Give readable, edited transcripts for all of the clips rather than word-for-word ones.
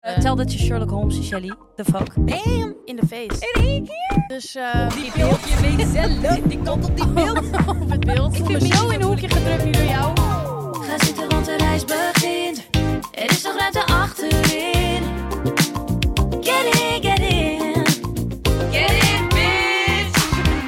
Tel dat je Sherlock Holmes is, Shelly. The fuck? Bam! In de face. In één keer? Dus Die beeld, je weet zelf. Die komt op die beeld. op het beeld. Ik voel me zo in een hoekje gedrukt nu door jou. Ga zitten, want de reis begint. Er is nog ruimte achterin. Get in, get in. Get in, bitch.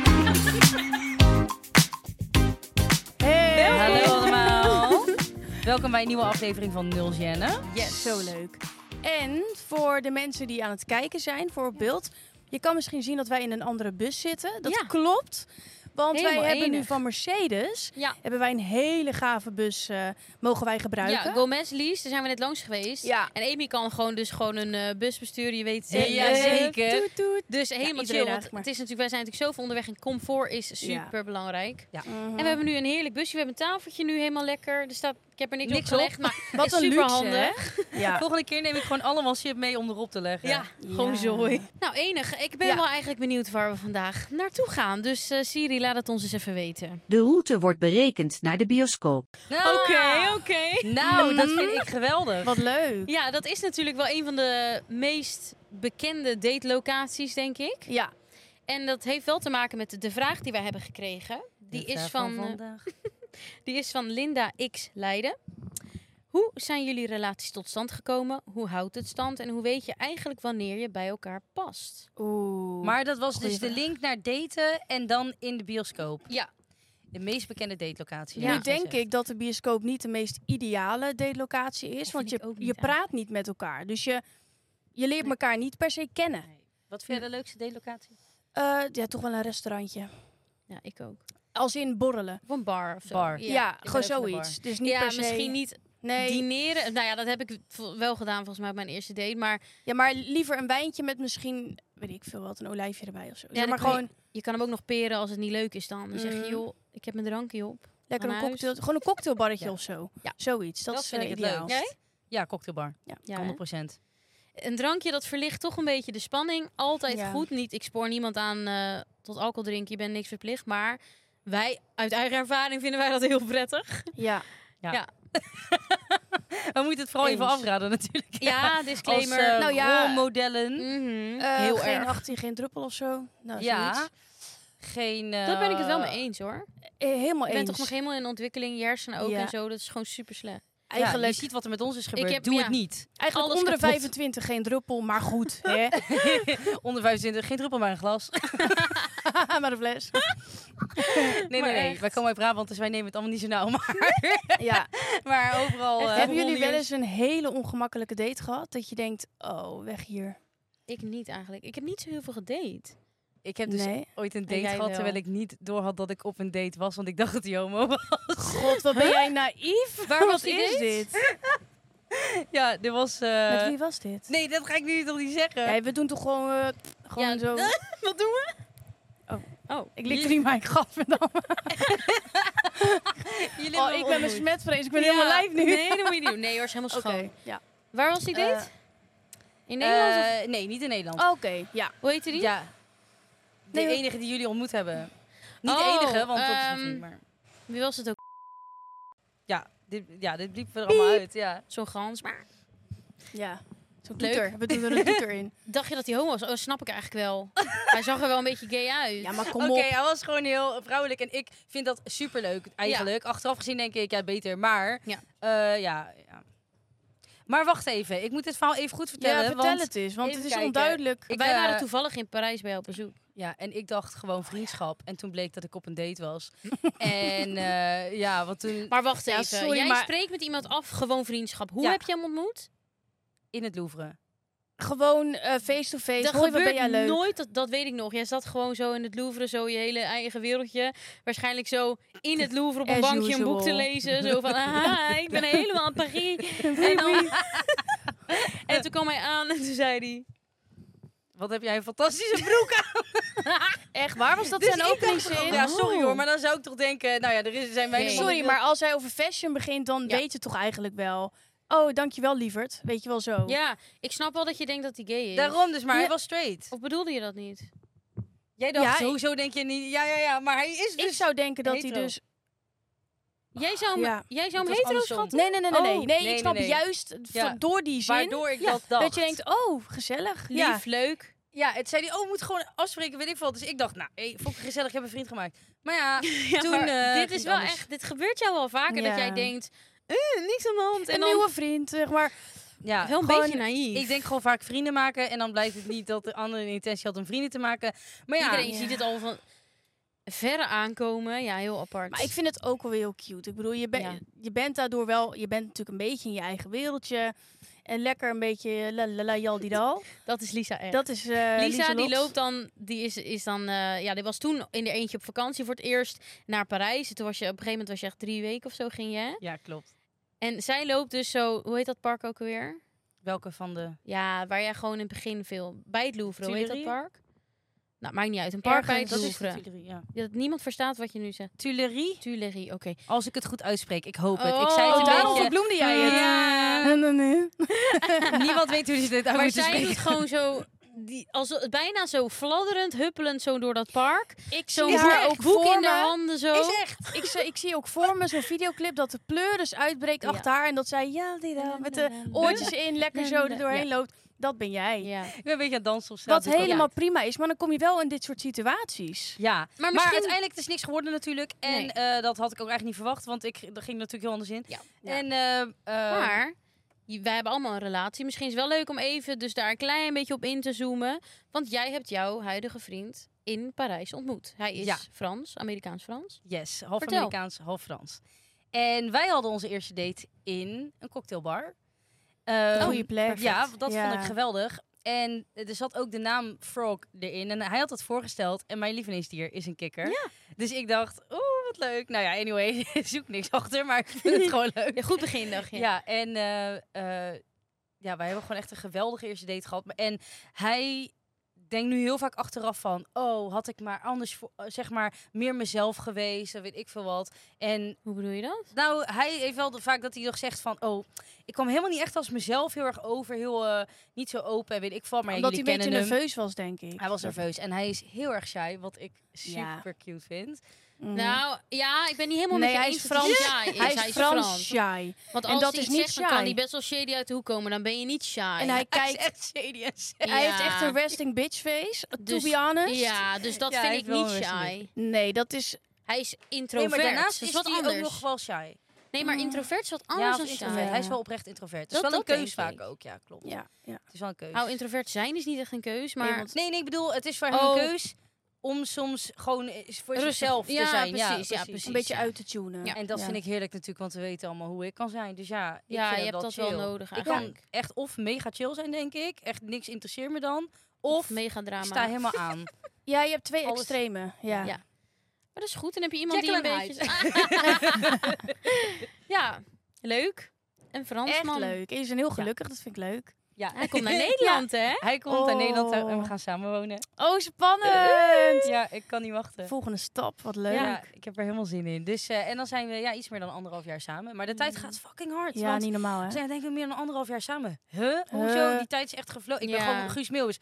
Hey. Hallo allemaal. Welkom bij een nieuwe aflevering van Nul Gêne. Yes. Zo leuk. En voor de mensen die aan het kijken zijn voor beeld. Je kan misschien zien dat wij in een andere bus zitten. Dat klopt. Want Helemaal wij hebben enig. nu van Mercedes Ja. een hele gave bus mogen wij gebruiken. Ja, Gomez Lease, daar zijn we net langs geweest. Ja. En Amy kan gewoon een bus besturen, je weet het. Ja, zeker. Toet, toet. Dus helemaal iedereen chill, want eigenlijk, maar- het is natuurlijk, wij zijn natuurlijk zoveel onderweg en comfort is super belangrijk. Ja. Mhm. En we hebben nu een heerlijk busje, we hebben een tafeltje nu helemaal lekker. Er staat, ik heb er niks Niks op gelegd, maar Wat is een super luxe, handig. hè? Ja. Volgende keer neem ik gewoon allemaal shit mee om erop te leggen. Ja, gewoon zooi. Nou, enig. Ik ben wel eigenlijk benieuwd waar we vandaag naartoe gaan. Dus Siri, laat het ons eens even weten. De route wordt berekend naar de bioscoop. Oké. Nou, dat vind ik geweldig. Wat leuk. Ja, dat is natuurlijk wel een van de meest bekende datelocaties, denk ik. Ja. En dat heeft wel te maken met de vraag die wij hebben gekregen. Die is van Linda X Leiden. Hoe zijn jullie relaties tot stand gekomen? Hoe houdt het stand? En hoe weet je eigenlijk wanneer je bij elkaar past? Oeh. Maar dat was Goeie dus de vraag. link naar daten en dan in de bioscoop. Ja. De meest bekende datelocatie. Nu denk ik dat de bioscoop niet de meest ideale datelocatie is. Dat Want vind ik ook je niet praat niet met elkaar. Dus je leert elkaar niet per se kennen. Wat vind je de leukste datelocatie? Ja, toch wel een restaurantje. Ja, ik ook. Als in borrelen. Of een bar of zo. Bar. Ja, ben gewoon ook van de zoiets. Dus niet Ja, per se... misschien niet Nee. dineren. Nou ja, dat heb ik wel gedaan volgens mij op mijn eerste date. Maar Ja, maar liever een wijntje met misschien, weet ik veel wat, een olijfje erbij of zo. Ja, Zeg maar dan kan gewoon je kan hem ook nog peren als het niet leuk is dan. Dan zeg je, joh, ik heb mijn drankje op. lekker aan een huis. cocktail, gewoon een cocktailbarretje Ja. of zo. Ja. Zoiets. Dat, Dat is vind ik het ideaal. leuk. Jij? Ja, cocktailbar. Ja, hè? 100%. Een drankje dat verlicht toch een beetje de spanning. Altijd Ja. goed. Niet, ik spoor niemand aan tot alcohol drinken. Je bent niks verplicht. Maar wij, uit eigen ervaring, vinden wij dat heel prettig. Ja. We moeten het vooral even Eens. afraden natuurlijk. Ja, disclaimer. Als Nou ja, rolmodellen. Heel geen erg. 18, geen druppel of zo. Nou, Ja. zoiets. Geen... Dat ben ik het wel mee eens hoor. Helemaal Je eens. bent toch nog helemaal in ontwikkeling. Je hersenen ook Ja. en zo. Dat is gewoon super slecht. Eigenlijk, je ziet wat er met ons is gebeurd. heb- Doe ja. het niet. eigenlijk alles onder de kapot. 25 geen druppel, maar goed. Hè? Onder 25, geen druppel maar een glas. maar de fles. Nee. echt. Wij komen uit Brabant, dus wij nemen het allemaal niet zo nauw. Ja. Maar overal... Hebben jullie wel rolnieuws. eens een hele ongemakkelijke date gehad? Dat je denkt, oh, weg hier. Ik niet eigenlijk. Ik heb niet zo heel veel gedate. Ik heb dus Nee. ooit een En date jij gehad wel. terwijl ik niet door had dat ik op een date was. Want ik dacht dat hij homo was. God, wat ben jij naïef? Waar was Wat die is date? dit? Ja, dit was... Met wie was dit? Nee, dat ga ik nu toch niet zeggen. Ja, we doen toch gewoon, Ja, zo... Wat doen we? Oh, ik likte niet mijn gadverdamme. Jullie Oh, hebben ik ben me een smetvrees. Ik ben helemaal lijf nu. Nee, dat moet je niet doen. Nee hoor, is helemaal Oké, schoon. ja. Waar was die date? Eh, in Nederland? Of? Nee, niet in Nederland. Oké, ja. Hoe heette die? Ja. De Nee, enige die jullie ontmoet hebben. Niet de Oh, enige, want dat is een ehm, vriend, maar... Wie was het ook? Dit bliepen er allemaal uit, ja. Zo'n gans. Maar Ja. Zo'n Leuk. toeter. We doen er een toeter in. dacht je dat hij homo was? Oh, snap ik eigenlijk wel. Hij zag er wel een beetje gay uit. Ja, maar kom Oké, op. hij was gewoon heel vrouwelijk en ik vind dat superleuk eigenlijk. Achteraf gezien denk ik, ja, beter. Maar, Ja. ja. Maar wacht even, ik moet dit verhaal even goed vertellen. Ja, vertel want, het eens, want even het is kijken. onduidelijk. Ik, Wij waren toevallig in Parijs bij jou op bezoek. Ja, en ik dacht gewoon vriendschap. En toen bleek dat ik op een date was. En ja, want toen Maar wacht Ja, even. sorry, Jij maar- spreekt met iemand af, gewoon vriendschap. Hoe Ja. heb je hem ontmoet? in het Louvre. Gewoon face-to-face. Dat Hoi, wat ben gebeurt jij leuk. nooit, dat weet ik nog. Jij zat gewoon zo in het Louvre, zo je hele eigen wereldje. Waarschijnlijk zo in het Louvre op een As bankje een boek te usual. lezen. Zo van, ah, ik ben helemaal in Paris. En, dan, en toen kwam hij aan en toen zei hij... Wat heb jij een fantastische broek aan. Echt, waar was dat Dus zijn ik dacht openingszin? gewoon, ja, sorry hoor, maar dan zou ik toch denken... Nou ja, zijn weinig... Nee. Sorry, maar als hij over fashion begint, dan Ja. weet je toch eigenlijk wel... Oh, dankjewel lieverd. Weet je wel zo. Ja, ik snap wel dat je denkt dat hij gay is. Daarom dus, maar Ja. hij was straight. Of bedoelde je dat niet? Jij dacht, Ja, hoezo denk je niet... Ja, maar hij is dus... Ik zou denken dat hij hetero. dus... Jij zou hem Het was hetero andersom. schatten? Nee, ik snap nee. juist Ja. door die zin Waardoor ik dat dacht. dat je denkt, oh, gezellig. Ja. Lief, leuk. Ja, het zei hij, we moeten gewoon afspreken, weet ik veel. Dus ik dacht, fucking gezellig, ik heb een vriend gemaakt. Maar ja, toen... Maar dit ging is wel anders. echt... Dit gebeurt jou wel vaker, Ja. dat jij denkt... niks aan de hand. En Een dan nieuwe vriend, zeg maar. Ja, wel een gewoon- beetje naïef. ik denk gewoon vaak vrienden maken. En dan blijkt het niet dat de andere een intentie had om vrienden te maken. Maar ja, Iedereen ziet het al van verre aankomen. Ja, heel apart. Maar ik vind het ook wel weer heel cute. Ik bedoel, je bent daardoor wel... Je bent natuurlijk een beetje in je eigen wereldje. En lekker een beetje la jaldidal. dat is Lisa echt. Dat is Lisa, die Lieselot. loopt dan, die die was toen in de eentje op vakantie voor het eerst naar Parijs. En toen was je, op een gegeven moment was je echt 3 weken of zo ging je. Hè? ja, klopt. En zij loopt dus zo, hoe heet dat park ook alweer? Welke van de... Ja, waar jij gewoon in het begin veel, bij het Louvre, hoe heet dat Tuileries? park? Nou, maakt niet uit. Een park bij het Dat is de Louvre. Tuileries, ja. Dat niemand verstaat wat je nu zegt. Tuileries? Tuileries, oké. Als ik het goed uitspreek, ik hoop het. Ik Oh, zei het een Daarom beetje... verbloemde jij het. Ja. Nee. Niemand weet hoe je dit uit Maar moet zij spreken. doet gewoon zo, bijna zo fladderend, huppelend zo door dat park. Ik Zo'n zie haar ook boek voor in de me. handen zo. Is echt. Ik zie ook voor me zo'n videoclip dat de pleuris uitbreekt Ja. achter haar. En dat zij met de oortjes in lekker zo er doorheen loopt. Dat ben jij. Ja. Ik ben een beetje aan het dansen op straat. Wat dus ik ook- helemaal prima is. Maar dan kom je wel in dit soort situaties. Ja, Maar maar misschien- uiteindelijk het is niks geworden natuurlijk. En Nee. dat had ik ook eigenlijk niet verwacht, want dat ging natuurlijk heel anders in. Ja. En, Maar wij hebben allemaal een relatie. Misschien is het wel leuk om even dus daar een klein beetje op in te zoomen. Want jij hebt jouw huidige vriend in Parijs ontmoet. Hij is Ja. Frans, Amerikaans-Frans. yes, half Vertel. Amerikaans, half Frans. En wij hadden onze eerste date in een cocktailbar. Goeie plek. Ja, dat Ja. vond ik geweldig. En er zat ook de naam Frog erin. En hij had het voorgesteld. En mijn lievelingsdier is een kikker. Ja. Dus ik dacht, wat leuk. Nou ja, anyway, zoek niks achter. Maar ik vind het gewoon leuk. Ja, goed begin, dacht je. Ja, en ja, wij hebben gewoon echt een geweldige eerste date gehad. En hij denkt nu heel vaak achteraf van... had ik maar anders, zeg maar, meer mezelf geweest. Weet ik veel wat. En Hoe bedoel je dat? nou, hij heeft wel vaak dat hij nog zegt van... ik kwam helemaal niet echt als mezelf heel erg over. Heel niet zo open, weet ik veel. Maar Omdat hij jullie een beetje kennen hem. nerveus was, denk ik. Hij was nerveus. En hij is heel erg shy, wat ik Ja. super cute vind. Mhm. Nou, ja, ik ben niet helemaal Nee, met je hij eens is dat Frans. shy is. Hij is Frans shy. Want En als dat hij is iets niet zegt, dan kan shy. hij best wel shady uit de hoek komen. Dan ben je niet shy. En hij Hij is kijkt... echt shady en shy. Hij heeft Ja. echt een resting bitch face, to Dus- be honest. Ja, dus dat Ja, hij vind ik heeft wel niet een resting shy. Nee, dat is... Hij is Nee, introvert. maar daarnaast dat is is wat hij anders. ook nog wel shy. Nee, maar introvert is wat Ja, anders als dan shy. introvert. Ja. Hij is wel oprecht introvert. Het is Dat- wel een dat keus denk vaak ik. ook. Ja, klopt. Ja. Het is wel een keus. Nou, introvert zijn is niet echt een keus, maar... Nee, want- Nee, ik bedoel, het is voor hem Oh. een keus om soms gewoon voor Rustig. zichzelf te Ja, zijn. precies, ja, precies. Een beetje ja. uit te tunen. Ja. En dat vind ik heerlijk natuurlijk, want we weten allemaal hoe ik kan zijn. Dus ja, ik Ja, vind je het hebt dat chill. wel nodig Ik kan eigenlijk. echt of mega chill zijn, denk ik. Echt niks interesseert me dan. Of Mega ik drama. sta helemaal aan. Ja, je hebt twee Alles- extremen. Ja. Ja. Maar dat is goed. Dan heb je iemand Jekyll die een and beetje... Ja, leuk. Een Echt Fransman. leuk. Je is een heel gelukkig, dat vind ik leuk. Ja. Hij komt naar Nederland, hè? Hij komt naar Oh. Nederland en we gaan samenwonen. Oh, spannend! Ja, ik kan niet wachten. Volgende stap, wat leuk. Ja, ik heb er helemaal zin in. Dus, en dan zijn we iets meer dan 1,5 jaar samen. Maar de tijd gaat fucking hard. Ja, want niet normaal, hè? we zijn denk ik meer dan 1,5 jaar samen. Hoezo? Die tijd is echt gevlogen. Ik ben Ja. gewoon Guus Meeuwis.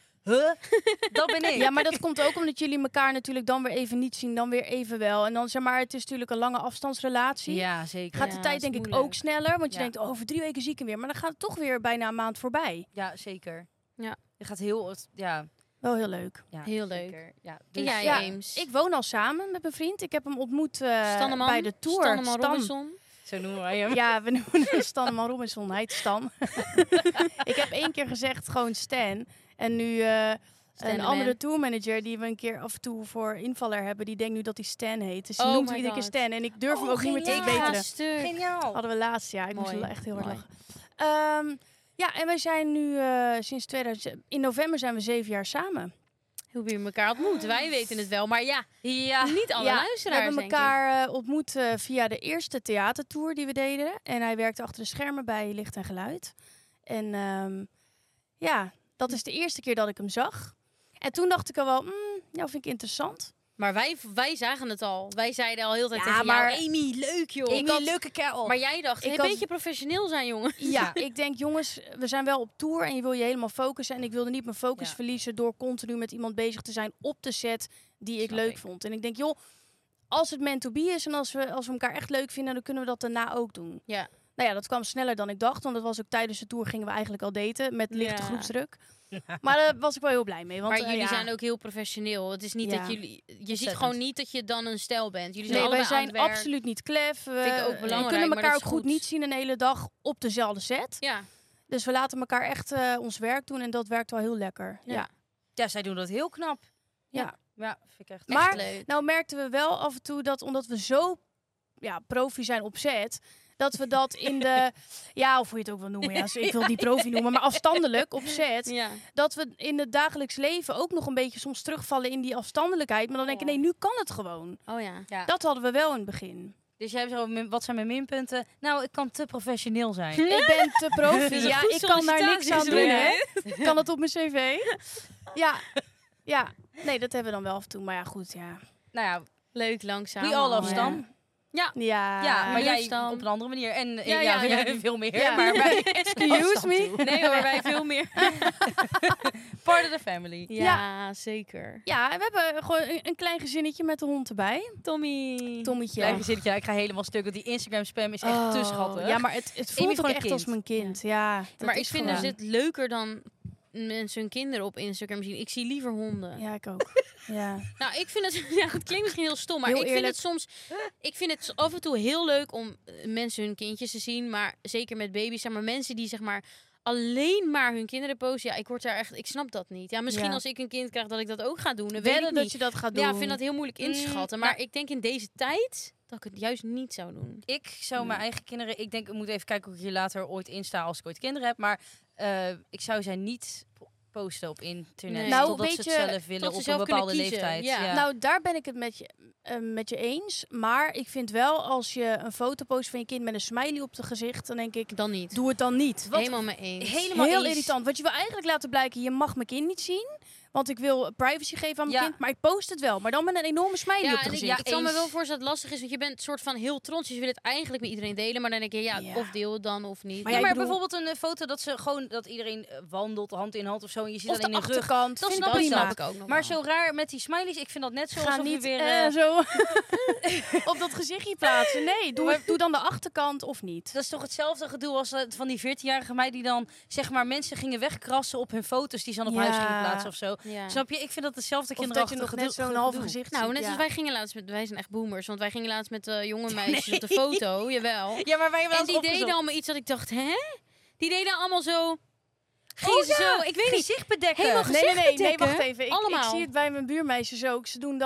Dat ben ik. Ja, maar dat komt ook omdat jullie elkaar natuurlijk dan weer even niet zien, dan weer even wel. En dan zeg maar, het is natuurlijk een lange afstandsrelatie. Ja, zeker. Gaat de Ja, tijd dat is denk ik moeilijk. ook sneller, want je Ja. denkt, over 3 weken zie ik hem weer. Maar dan gaat het toch weer bijna een maand voorbij. Ja, zeker. Ja. Je gaat heel... Ja, Wel heel leuk. ja Heel leuk. zeker. Ja, En dus- jij, ja, Eames? Ik woon al samen met mijn vriend. Ik heb hem ontmoet Stanneman? bij de tour. Stanneman Stan. Robinson? Zo noemen wij hem. Ja, we noemen hem Stanneman Robinson. Hij heet Stan. Ik heb 1 keer gezegd gewoon Stan. En nu een Stan andere tourmanager die we een keer af en toe voor invaller hebben, die denkt nu dat hij Stan heet. Dus die Oh noemt my hem iedere keer God. Stan. En ik durf hem ook niet meer te geniaal. verbeteren. Stuk. Geniaal. Hadden we laatst, ja. Ik moest Mooi. wel echt heel hard Mooi. lachen. Ja, en wij zijn nu sinds 2000... In november zijn we 7 jaar samen. Hoe hebben jullie elkaar ontmoet? Wij weten het wel, maar ja, Ja. niet alle Ja, luisteraars, we hebben denk ik. elkaar ontmoet via de eerste theatertour die we deden. En hij werkte achter de schermen bij Licht en Geluid. En ja, dat is de eerste keer dat ik hem zag. En toen dacht ik al wel, nou vind ik interessant. Maar wij zagen het al. Wij zeiden al heel de tijd Ja, tegen maar- jou, Amy, leuk joh. Amy, leuke kerel. Maar jij dacht, Ik een had- beetje professioneel zijn, jongen. Ja, ik denk jongens, we zijn wel op tour en je wil je helemaal focussen. En ik wilde niet mijn focus Ja. verliezen door continu met iemand bezig te zijn op de set die ik Snap leuk ik. vond. En ik denk, joh, als het meant to be is en als we elkaar echt leuk vinden, dan kunnen we dat daarna ook doen. Ja. Nou ja, dat kwam sneller dan ik dacht. Want dat was ook tijdens de tour gingen we eigenlijk al daten met lichte Ja. groepsdruk. Maar daar was ik wel heel blij mee. Want, Maar jullie ja. zijn ook heel professioneel. Het is niet Ja. dat jullie... Je ziet gewoon niet dat je dan een stel bent. Jullie zijn Nee, wij allebei aan zijn het werk. absoluut niet klef. Vind ik ook We belangrijk, kunnen maar elkaar dat ook is goed goed. niet zien een hele dag op dezelfde set. Ja. Dus we laten elkaar echt ons werk doen. En dat werkt wel heel lekker. Ja. Ja, zij doen dat heel knap. Ja. Ja, vind ik echt. Maar Echt leuk. nou merkten we wel af en toe dat omdat we zo profi zijn op set, dat we dat in de... Ja, of hoe je het ook wil noemen. Ja, ik wil die profi noemen, maar afstandelijk op set. Ja. Dat we in het dagelijks leven ook nog een beetje soms terugvallen in die afstandelijkheid. Maar dan denk ik, nee, nu kan het gewoon. Oh ja. Ja. Dat hadden we wel in het begin. Dus jij hebt zo, wat zijn mijn minpunten? Nou, ik kan te professioneel zijn. Ik ben te profi. is een Ja, goed ik kan daar niks aan doen, sollicitatie, hè. Kan het op mijn cv? Ja. Nee, dat hebben we dan wel af en toe. Maar ja, goed, ja. Nou ja, Leuk, langzaam. we all love ja. Stan. Ja, Ja, maar jij Stan. op een andere manier. En Ja, veel meer. Ja. Maar wij, Excuse me? Nee hoor, wij veel meer. part of the family. Ja, zeker. Ja, en we hebben gewoon een klein gezinnetje met de hond erbij. Tommy. Tommetje. Klein gezinnetje, ja, ik ga helemaal stuk. Want die Instagram spam is echt te schattig. Ja, maar het Amy voelt ook gewoon een echt kind. als mijn kind. Ja, dat Maar ik is vind gewoon- dus het leuker dan mensen hun kinderen op Instagram zien. Ik zie liever honden. Ja, ik ook. Ja. Nou, ik vind het... Ja, het klinkt misschien heel stom, maar Heel ik vind eerlijk. het soms... Ik vind het af en toe heel leuk om mensen hun kindjes te zien. Maar zeker met baby's, zeg maar mensen die zeg maar alleen maar hun kinderen posten. Ja, ik word daar echt... Ik snap dat niet. Ja, misschien Ja. als ik een kind krijg dat ik dat ook ga doen. Dan weet Wedden ik dat niet. je dat gaat doen. Ja, ik vind dat heel moeilijk in te schatten. Maar nou- ik denk in deze tijd dat ik het juist niet zou doen. Ik zou mijn eigen kinderen... Ik denk, ik moet even kijken hoe ik hier later ooit insta als ik ooit kinderen heb. Maar ik zou zij niet posten op internet. Nee. Nou, Totdat weet ze je, het zelf willen tot ze op zelf een kunnen bepaalde kiezen. leeftijd. Ja. Nou, daar ben ik het met je eens. Maar ik vind wel, als je een foto post van je kind met een smiley op het gezicht, dan denk ik, Dan niet. doe het dan niet. Helemaal mee eens. Helemaal Heel eens. irritant. Want je wil eigenlijk laten blijken, je mag mijn kind niet zien. Want ik wil privacy geven aan mijn Ja. kind. Maar ik post het wel. Maar dan met een enorme smiley Ja, op het en ik, gezicht. ik kan me eens. wel voorstellen dat het lastig is, want je bent soort van heel trots. Dus je wil het eigenlijk met iedereen delen, maar dan denk je, ja, Ja. of deel het dan of niet. Maar Ja, ja, maar ik bedoel- bijvoorbeeld een foto dat ze gewoon dat iedereen wandelt hand in hand of zo en je ziet Of de alleen een rug. achterkant. Dat vind snap ik ik prima. wel. ik ook nog Maar wel. zo raar met die smileys, ik vind dat net zo Ga alsof je niet weer... zo op dat gezichtje plaatsen. Nee, doe dan de achterkant of niet. Dat is toch hetzelfde gedoe als van die 14-jarige meid die dan zeg maar mensen gingen wegkrassen op hun foto's die ze dan op Ja. huis gingen plaatsen of zo. Ja. Snap je? Ik vind dat hetzelfde Of dat je kinderachtige nog net zo'n gedoe. half gezicht Nou, ziet, net ja. als wij gingen laatst met... Wij zijn echt boomers, want wij gingen laatst met jonge meisjes op de foto. Jawel. Ja, maar wij hebben En dat die deden allemaal iets dat ik dacht, hè? Die deden allemaal zo... Gingen ze zo... Ik weet niet. gezicht bedekken. Helemaal Nee, bedekken. wacht even. Ik Allemaal. zie het bij mijn buurmeisjes ook. Ze doen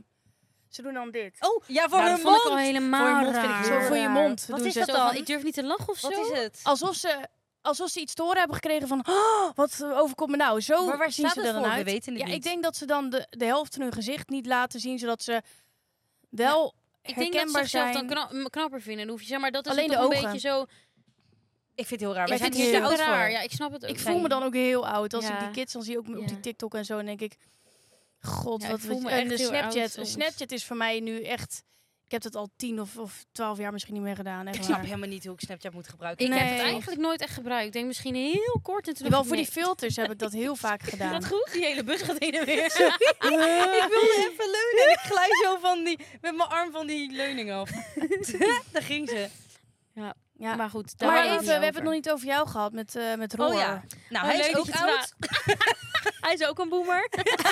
dan dit. Oh, ja, voor Nou, hun dat vond ik al mond. helemaal Voor je mond vind ik raar. heel Zo voor je raar. mond Wat doen is ze dat Zo van, dan? ik durf niet te lachen of zo. Wat is het? Alsof ze iets te horen hebben gekregen van... "Oh, wat overkomt me nou? Zo Maar waar zien staat ze het er dan voor? uit. We weten het Ja, niet. ik denk dat ze dan de helft van hun gezicht niet laten zien, zodat ze wel Ik denk dat ze herkenbaar zichzelf zijn. dan knapper vinden. Dan hoef je, zeg maar, dat is Alleen toch de een ogen. beetje zo... Ik vind het heel raar. Ja, Wij ik zijn vind hier het te heel oud voor. raar. Ja, ik snap het ook. Ik voel me dan ook heel oud. Als Ja. ik die kids dan zie, ook op die Ja. TikTok en zo, dan denk ik... God, Ja, wat ik voel me en echt de heel oud Snapchat. soms. Snapchat is voor mij nu echt... Ik heb het al 10 of 12 jaar misschien niet meer gedaan. Echt Ik waar. snap helemaal niet hoe ik Snapchat moet gebruiken. Ik heb het Nee. eigenlijk nooit echt gebruikt. Ik denk misschien heel kort en toen Wel dacht ik, voor die nee. filters heb ik dat heel vaak gedaan. Dat goed? Die hele bus gaat heen en weer. Ik wilde even leunen en ik glij zo met mijn arm van die leuning af. Daar ging ze. Ja. Maar goed, daar Maar waren even, we we niet hebben het nog niet over jou gehad met Roor. Oh ja. Nou, hij leuk is dat ook je het oud. Hij is ook een boomer.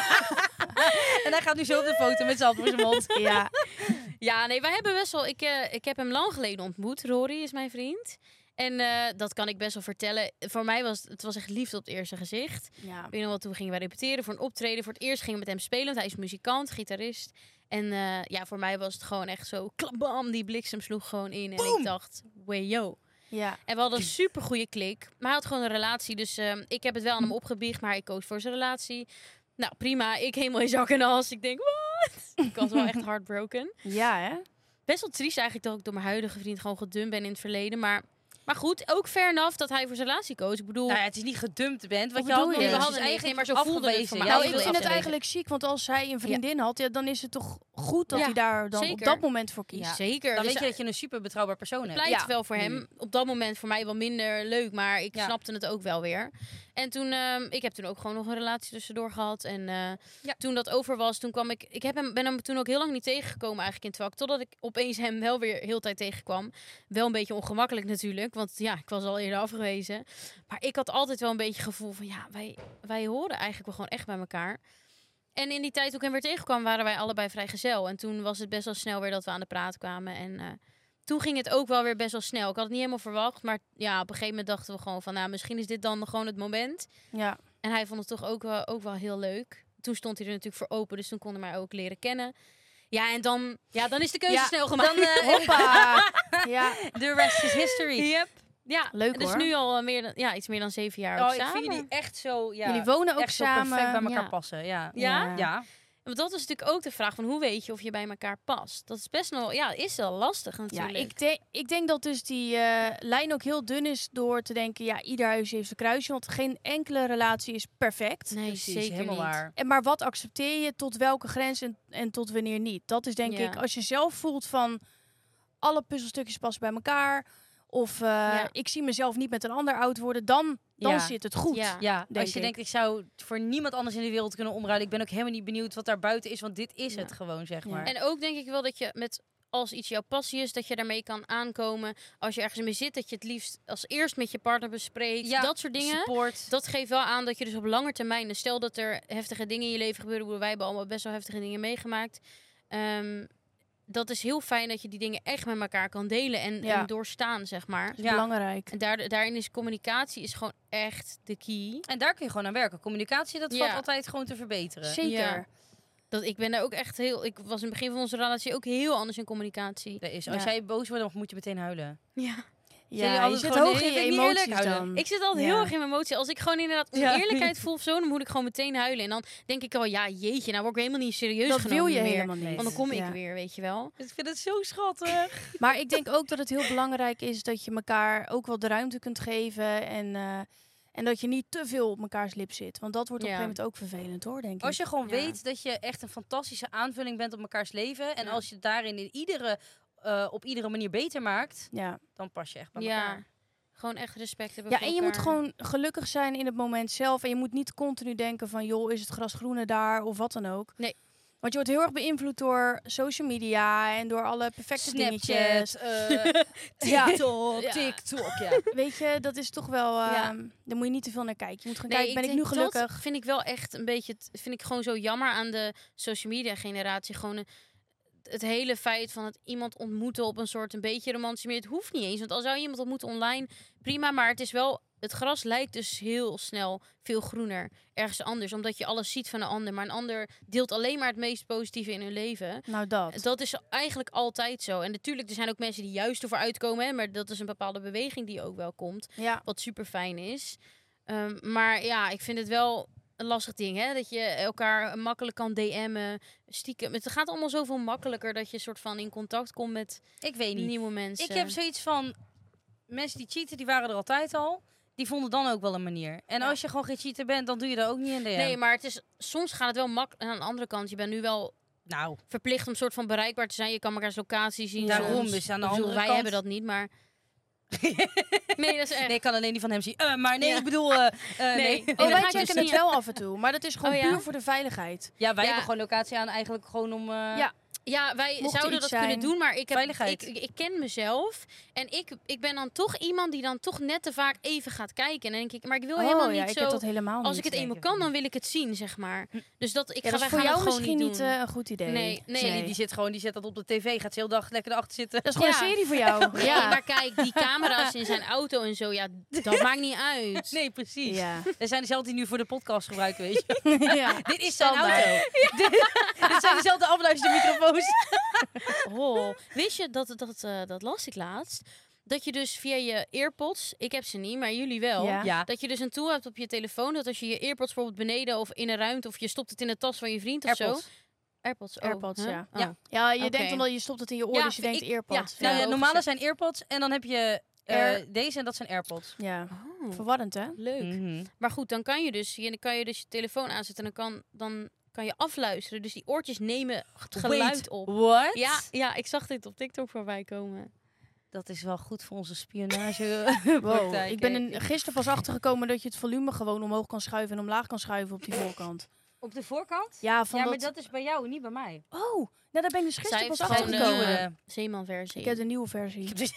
En hij gaat nu zo op de foto met zijn hand voor zijn mond. Ja. Ja, nee, wij hebben best wel... Ik heb hem lang geleden ontmoet. Rory is mijn vriend. En dat kan ik best wel vertellen. Voor mij het was echt liefde op het eerste gezicht. Ja. Ik weet nog wel, toen gingen wij repeteren voor een optreden. Voor het eerst gingen we met hem spelen, want hij is muzikant, gitarist. En ja, voor mij was het gewoon echt zo... Klabam, die bliksem sloeg gewoon in. En ik dacht, way yo. Ja. En we hadden een super goede klik. Maar hij had gewoon een relatie. Dus ik heb het wel aan hem opgebiecht. Maar hij koos voor zijn relatie. Nou, prima. Ik helemaal in zak en as. Ik denk, wat? Ik was wel echt heartbroken. Ja, hè? Best wel triest eigenlijk dat ik door mijn huidige vriend gewoon gedumpt ben in het verleden. Maar goed, ook fair enough dat hij voor zijn relatie koos. Ik bedoel... Nou ja, het is niet gedumpt bent. Wat Hoe je had bedoel nog je? niet. We hadden Het is niks, nee, maar zo eigenlijk voelde het voor mij. afgewezen. Nou, Ja, ik vind het afgewezen. eigenlijk ziek, want als hij een vriendin had, ja, dan is het toch goed dat Ja, hij daar dan op zeker. dat moment voor kiest. Ja. Zeker. Dan Dus weet je dat je een super betrouwbaar persoon hebt. pleit wel voor hem. Op dat moment voor mij wel minder leuk, maar ik Ja. snapte het ook wel weer. En toen, ik heb toen ook gewoon nog een relatie tussendoor gehad. En toen dat over was, toen kwam ik ben hem toen ook heel lang niet tegengekomen eigenlijk in het vak. Totdat ik opeens hem wel weer heel de tijd tegenkwam. Wel een beetje ongemakkelijk natuurlijk, want ja, ik was al eerder afgewezen. Maar ik had altijd wel een beetje het gevoel van, ja, wij horen eigenlijk wel gewoon echt bij elkaar. En in die tijd toen ik hem weer tegenkwam, waren wij allebei vrijgezel. En toen was het best wel snel weer dat we aan de praat kwamen. En toen ging het ook wel weer best wel snel. Ik had het niet helemaal verwacht. Maar ja, op een gegeven moment dachten we gewoon van, nou, misschien is dit dan gewoon het moment. Ja. En hij vond het toch ook wel heel leuk. Toen stond hij er natuurlijk voor open. Dus toen konden we mij ook leren kennen. Ja, en dan is de keuze snel gemaakt. Dan, Hoppa. Ja. the rest is history. Yep. Ja, Leuk dus hoor. nu al iets meer dan 7 jaar ook Ik samen. vind jullie echt zo... Ja, Jullie wonen ook echt zo samen. perfect bij elkaar Ja. passen. Ja. Ja? Ja. Want dat is natuurlijk ook de vraag van hoe weet je of je bij elkaar past. Dat is best wel, is wel lastig Ja, natuurlijk. ik denk dat dus die lijn ook heel dun is door te denken, ja, ieder huis heeft zijn kruisje. Want geen enkele relatie is perfect. Nee, Precies, zeker helemaal niet. waar. Maar wat accepteer je tot welke grens en tot wanneer niet? Dat is denk Ja. ik, als je zelf voelt van alle puzzelstukjes passen bij elkaar. Of ik zie mezelf niet met een ander oud worden. Dan Ja. zit het goed. Ja. Ja, denk als je ik. denkt, ik zou voor niemand anders in de wereld kunnen omruilen. Ik ben ook helemaal niet benieuwd wat daar buiten is, want dit is Ja. het gewoon, zeg Ja. maar. En ook denk ik wel dat je als iets jouw passie is, dat je daarmee kan aankomen. Als je ergens mee zit, dat je het liefst als eerst met je partner bespreekt. Ja, Dat soort dingen. Support. Dat geeft wel aan dat je dus op lange termijn, dus stel dat er heftige dingen in je leven gebeuren, wij hebben allemaal best wel heftige dingen meegemaakt. Dat is heel fijn dat je die dingen echt met elkaar kan delen en doorstaan, zeg maar. Dat is Ja. belangrijk. En daarin is communicatie is gewoon echt de key. En daar kun je gewoon aan werken. Communicatie, dat Ja. valt altijd gewoon te verbeteren. Zeker. Ja. Ik ben daar ook echt ik was in het begin van onze relatie ook heel anders in communicatie. Dat is. Als Ja. jij boos wordt, dan moet je meteen huilen. Ja. Zie je Ja, je altijd zit gewoon, hoog nee, in je vind ik niet emoties eerlijk houden. dan. Ik zit altijd Ja. heel erg in mijn emotie. Als ik gewoon inderdaad Ja. oneerlijkheid voel of zo, dan moet ik gewoon meteen huilen. En dan denk ik al, ja jeetje, nou word ik helemaal niet serieus Dat genomen wil je meer. helemaal niet. Want dan kom ik Ja. weer, weet je wel. Ik vind het zo schattig. Maar ik denk ook dat het heel belangrijk is dat je elkaar ook wel de ruimte kunt geven. En dat je niet te veel op mekaars lip zit. Want dat wordt op een Ja. gegeven moment ook vervelend hoor, denk ik. Als je gewoon Ja. weet dat je echt een fantastische aanvulling bent op mekaars leven. En Ja. als je daarin op iedere manier beter maakt, Ja. dan pas je echt bij elkaar. Ja, gewoon echt respect hebben Ja, voor en je moet elkaar. gewoon gelukkig zijn in het moment zelf. En je moet niet continu denken van, joh, is het gras groener daar of wat dan ook. Nee. Want je wordt heel erg beïnvloed door social media en door alle perfecte dingetjes. Snapchat, Ja. TikTok, Ja. TikTok, ja. Weet je, dat is toch wel... Ja. Daar moet je niet te veel naar kijken. Je moet gewoon Nee, kijken, ben ik denk nu gelukkig? Dat vind ik wel echt een beetje, vind ik gewoon zo jammer aan de social media generatie. Gewoon het hele feit van het iemand ontmoeten op een soort een beetje romantisch meer. Het hoeft niet eens, want al zou je iemand ontmoeten online, prima. Maar het is wel, het gras lijkt dus heel snel veel groener ergens anders. Omdat je alles ziet van een ander. Maar een ander deelt alleen maar het meest positieve in hun leven. Nou, dat. Dat is eigenlijk altijd zo. En natuurlijk, er zijn ook mensen die juist ervoor uitkomen. Hè, maar dat is een bepaalde beweging die ook wel komt. Ja. Wat super fijn is. Maar ja, ik vind het wel een lastig ding. Hè? Dat je elkaar makkelijk kan DM'en. Stiekem. Het gaat allemaal zoveel makkelijker dat je soort van in contact komt met Ik weet niet. nieuwe mensen. Ik heb zoiets van, mensen die cheaten, die waren er altijd al. Die vonden dan ook wel een manier. En Ja. als je gewoon geen cheater bent, dan doe je dat ook niet in de Nee, maar het is, soms gaat het wel makkelijk. En aan de andere kant, je bent nu wel Nou, verplicht om soort van bereikbaar te zijn. Je kan elkaars locatie zien. daarom. soms. Dus aan de Ik bedoel, andere wij kant... hebben dat niet, maar... Nee, dat is echt... Nee, ik kan alleen die van hem zien. Maar nee, Ja. ik bedoel... Nee. nee. Oh, dan wij ga ik checken dus het niet- wel af en toe. Maar dat is gewoon Oh, ja? puur voor de veiligheid. Ja, wij Ja. hebben gewoon locatie aan eigenlijk gewoon om... Ja. Ja, wij Mocht er zouden iets dat kunnen zijn. doen, maar Veiligheid. ik ken mezelf. En ik ben dan toch iemand die dan toch net te vaak even gaat kijken. En dan denk ik, maar ik wil helemaal niet ja, ik zo... heb dat helemaal niet. Als ik het eenmaal kan, dan wil ik het zien, zeg maar. Dus dat, Ja, dat is voor wij gaan jou het gewoon misschien niet niet doen. een goed idee. Nee, Nee, die zet dat op de tv, gaat ze heel dag lekker erachter zitten. Dat is gewoon Ja. een serie voor jou. Nee, maar kijk, die camera's in zijn auto en zo, ja, dat maakt niet uit. Nee, precies. Ja. Er zijn dezelfde die nu voor de podcast gebruiken, weet je. Ja. Dit is zijn Standaard. auto. Dit zijn dezelfde afluistermicrofoons. Oh, wist je, dat las ik laatst, dat je dus via je earpods, ik heb ze niet, maar jullie wel, Ja. Ja. dat je dus een tool hebt op je telefoon, dat als je je earpods bijvoorbeeld beneden of in een ruimte, of je stopt het in de tas van je vriend of AirPods. zo. AirPods, oh, AirPods, huh? ja. Oh. Ja. Ja, je Oké. denkt omdat je stopt het in je oor, Ja, dus je denkt ik- earpods. ja, Nou, Ja. normale zijn AirPods en dan heb je Air- deze en dat zijn AirPods. Ja. Oh, Verwarrend, hè? leuk. Mhm. Maar goed, dan kan je dus je telefoon aanzetten en dan kan je afluisteren. Dus die oortjes nemen het geluid op. What? Ja, ik zag dit op TikTok voorbij komen. Dat is wel goed voor onze spionagepraktijk. Ik ben gisteren pas achtergekomen dat je het volume gewoon omhoog kan schuiven en omlaag kan schuiven op die voorkant. Op de voorkant? Ja, Maar dat is bij jou, niet bij mij. Oh, nou daar ben ik dus Zij gisteren heeft pas gewoon achtergekomen. de Zeeman-versie. Ik heb de nieuwe versie. Dus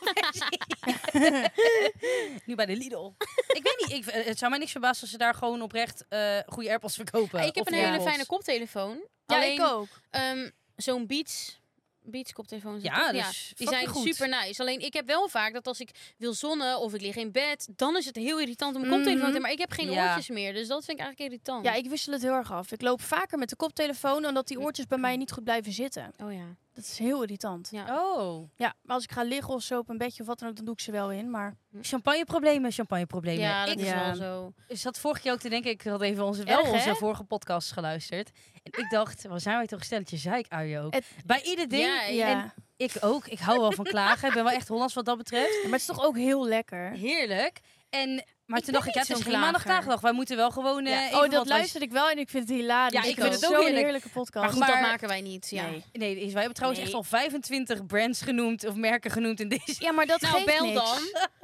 nu bij de Lidl. Ik weet niet, het zou mij niks verbazen als ze daar gewoon oprecht goede AirPods verkopen. Ik heb Of een hele AirPods. fijne koptelefoon. Ja, Alleen, ik ook. zo'n Beats koptelefoons. Ja, die dus zijn fucking goed. super nice. Alleen ik heb wel vaak dat als ik wil zonnen of ik lig in bed, dan is het heel irritant om mijn koptelefoon te hebben. Maar ik heb geen Ja. oortjes meer, dus dat vind ik eigenlijk irritant. Ja, ik wissel het heel erg af. Ik loop vaker met de koptelefoon omdat die oortjes bij mij niet goed blijven zitten. Oh ja. Dat is heel irritant. Ja. Oh, Ja, maar als ik ga liggen of zo op een bedje of wat dan ook, dan doe ik ze wel in. Maar champagneproblemen. Ja, dat Ik is ja. wel zo. zat vorige keer ook te denken, ik had even Erg, onze hè? vorige podcast geluisterd. En ik dacht, wat zijn wij toch een stelletje zeikuien ook. Het- Bij ieder ding, Ja, ja. en ik ook. Ik hou wel van klagen. Ik ben wel echt Hollands wat dat betreft. Maar het is toch ook heel lekker. Heerlijk. Maar Ik toen ben dacht ik, ja, niet het is zo'n geen maandagdag. Wij moeten wel gewoon Ja. even Oh, dat wat wij- luister ik wel en ik vind het hilarisch. Ja, ik vind vind het het ook zo'n heerlijk. heerlijke podcast. Maar goed, Maar- dat maken wij niet. Ja. Nee. Nee, wij hebben trouwens Nee. echt al 25 brands genoemd of merken genoemd in deze. Ja, maar dat Nou, geeft bel niks. dan.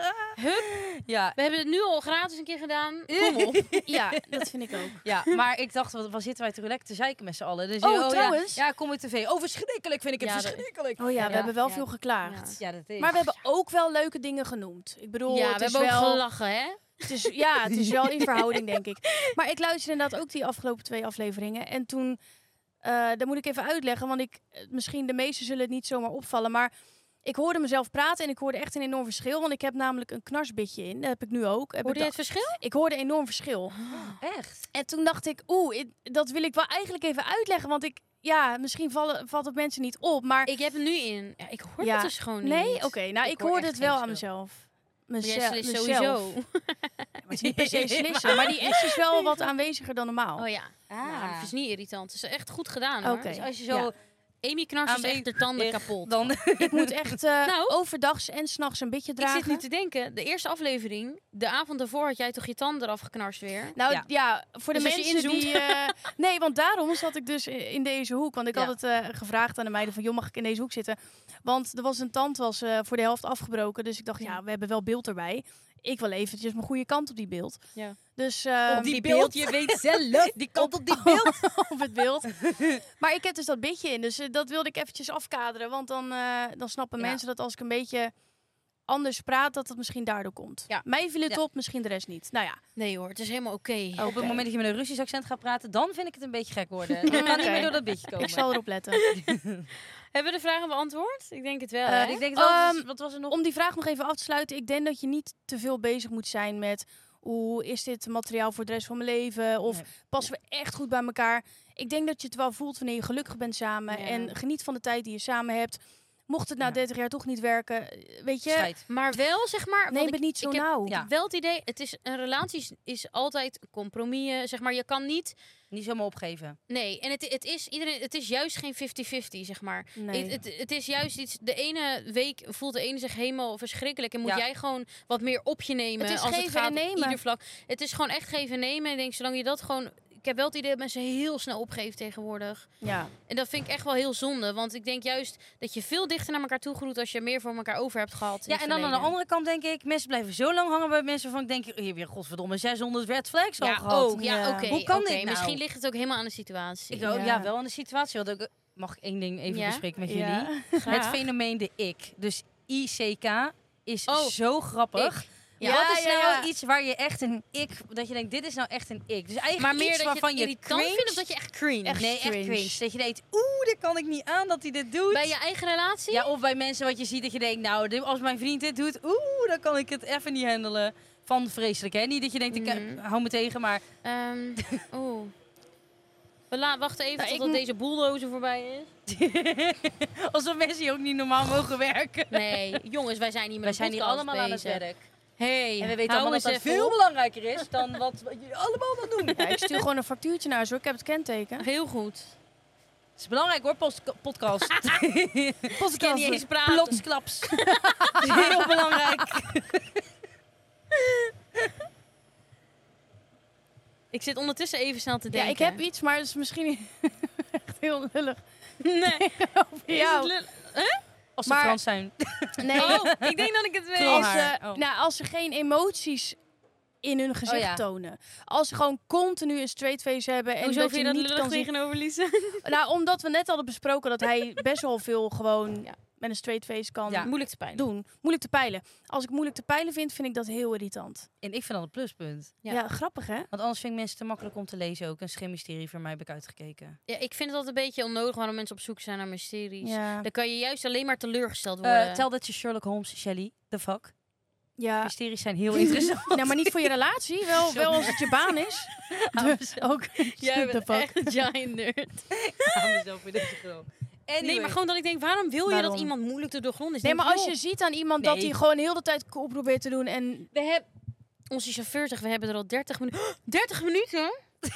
Ja, We hebben het nu al gratis een keer gedaan. Kom op. Ja, dat vind ik ook. ja, maar ik dacht, wat zitten wij te lekker te zeiken met z'n allen. Dus Oh, ja, trouwens. Ja, kom op tv. Oh, verschrikkelijk vind ik het Ja, dat- verschrikkelijk. Oh ja, we Ja. hebben wel Ja. veel geklaagd. Ja, dat is. Maar we hebben ook wel leuke dingen genoemd. Ik bedoel, Ja, het we is hebben ook wel... gelachen, hè? Het is wel in verhouding, denk ik. Maar ik luisterde inderdaad ook die afgelopen 2 afleveringen. En toen, dat moet ik even uitleggen, want misschien de meesten zullen het niet zomaar opvallen. Maar ik hoorde mezelf praten en ik hoorde echt een enorm verschil. Want ik heb namelijk een knarsbitje in. Dat heb ik nu ook. Hoorde je het verschil? Ik hoorde een enorm verschil. Echt? En toen dacht ik, dat wil ik wel eigenlijk even uitleggen. Want misschien valt het mensen niet op. Maar Ik heb het nu in. Ja, ik hoor Ja. het dus gewoon niet. nee, oké. Nou, Ik ik hoor hoorde echt het wel geen aan verschil. mezelf. Maar jij Mezelf. slist sowieso. Maar het is niet per se slissen. Maar die S is wel wat aanweziger dan normaal. Oh ja. Nou, dat is niet irritant. Het is echt goed gedaan, hoor. Oké. Dus als je zo... Ja. Amy knarst Aan echt de tanden kapot. Dan... Ik moet echt Nou. overdags en 's nachts een beetje Ik dragen. zit nu te denken, de eerste aflevering, de avond daarvoor had jij toch je tanden eraf geknarst weer? Nou Ja. ja, voor de Dus als je mensen inzoomt. die... nee, want daarom zat ik dus in deze hoek. Want ik Ja. had het gevraagd aan de meiden van... joh, mag ik in deze hoek zitten? Want er was een tand voor de helft afgebroken. Dus ik dacht, ja, we hebben wel beeld erbij. Ik wil eventjes mijn goede kant op die beeld. Ja. Dus Op die beeld, je weet zelf. Die kant op die beeld. op het beeld. Maar ik heb dus dat bitje in. Dus dat wilde ik eventjes afkaderen. Want dan snappen Ja. mensen dat als ik een beetje anders praat... dat het misschien daardoor komt. Ja. Mij viel het Ja. op, misschien de rest niet. Nou ja. Nee hoor, het is helemaal oké. Op het moment dat je met een Russisch accent gaat praten, dan vind ik het een beetje gek worden. Dan kan niet meer door dat beetje komen. Ik zal erop letten. Hebben we de vragen beantwoord? Ik denk het wel, Eh, hè? Ik denk wel, Ehm, wat was er nog? Om die vraag nog even af te sluiten. Ik denk dat je niet te veel bezig moet zijn met... hoe is dit materiaal voor de rest van mijn leven? Of Nee. passen we echt goed bij elkaar? Ik denk dat je het wel voelt wanneer je gelukkig bent samen. Ja. En geniet van de tijd die je samen hebt. Mocht het na Ja. 30 jaar toch niet werken, weet je... Scheid. Maar wel, zeg maar... Neem want het niet zo ik heb, nauw. Ik Ja. heb wel het idee, een relatie is altijd compromis. Zeg maar, je kan niet... Niet zomaar opgeven. Nee, en het is juist geen 50-50, zeg maar. Nee. Het is juist iets... De ene week voelt de ene zich helemaal verschrikkelijk. En moet Ja. jij gewoon wat meer op je nemen. Het is als geven het gaat en nemen. op ieder vlak. Het is gewoon echt geven en nemen. En ik denk, zolang je dat gewoon... Ik heb wel het idee dat mensen heel snel opgeven tegenwoordig. Ja. En dat vind ik echt wel heel zonde. Want ik denk juist dat je veel dichter naar elkaar toe groeit... als je meer voor elkaar over hebt gehad. in Ja, het en dan aan de verleden. andere kant denk ik, mensen blijven zo lang hangen bij mensen van ik denk, je hebt weer godverdomme 600 red flags al Ja, gehad. ook. Ja, Ja. oké. Hoe kan oké. dit nou? Misschien ligt het ook helemaal aan de situatie. Ik ook, Ja. ja, wel in de situatie. Want ook, mag ik één ding even Ja? bespreken met jullie? Ja. Het fenomeen de ik. Dus ICK is Oh, zo grappig. Ja, Wat is ja, nou ja. iets waar je echt een ik... Dat je denkt, dit is nou echt een ik. Dus eigenlijk Maar meer iets dat je waarvan het je irritant cringe... vindt of dat je echt cringe? Echt Nee, echt cringe. cringe. Dat je denkt, dat kan ik niet aan dat hij dit doet. Bij je eigen relatie? Ja, of bij mensen wat je ziet dat je denkt, nou, als mijn vriend dit doet, dan kan ik het even niet handelen. Van vreselijk, hè? Niet dat je denkt, ik hou me tegen, maar... Oeh. We wachten even Nou, totdat ik- deze bulldozer voorbij is. Alsof mensen hier ook niet normaal mogen werken. Nee, jongens, wij zijn niet met Wij zijn hier allemaal aan het bezig. werk. Hey, En we weten hou allemaal eens dat dat even veel op. belangrijker is dan wat jullie allemaal dan doen. Ja, ik stuur gewoon een factuurtje naar ze. Ik heb het kenteken. Heel goed. Het is belangrijk hoor, podcast. Ik kan niet eens praten. Plotsklaps. Heel belangrijk. Ik zit ondertussen even snel te Ja, denken. ik heb iets, maar het is misschien echt heel lullig. Nee. Over Is jou. het lul- Als ze Maar- Frans zijn. Nee, Oh, ik denk dat ik het weet. Krulhaar. als ze geen emoties in hun gezicht ja. tonen. Als ze gewoon continu een straight face hebben. En Hoezo dat vind je je dat niet lullig kan zien. tegenover Lisa? Nou, omdat we net hadden besproken dat hij best wel veel gewoon Ja. met een straight face kan Ja. Moeilijk te pijlen. doen. Moeilijk te peilen. Als ik moeilijk te peilen vind ik dat heel irritant. En ik vind dat een pluspunt. Ja. Ja, grappig hè? Want anders vind ik mensen te makkelijk om te lezen ook. Een schimmysterie voor mij heb ik uitgekeken. Ja, ik vind het altijd een beetje onnodig waarom mensen op zoek zijn naar mysteries. Ja. Dan kan je juist alleen maar teleurgesteld worden. Tel dat je Sherlock Holmes, Shelley. The fuck? Ja. Mysteries zijn heel interessant. Nou, maar niet voor je relatie. Wel als het je baan is. Dus ook. Jij The bent fuck. echt een giant nerd. Aan mezelf voor deze grap. Nee, maar gewoon dat ik denk, waarom wil je Waarom? dat iemand moeilijk te doorgronden is? Nee, Denk maar ik, als je joh, ziet aan iemand dat Nee. hij gewoon heel de tijd cool probeert te doen en... we hebben... Onze chauffeur zegt, we hebben er al 30 minuten... 30 minuten?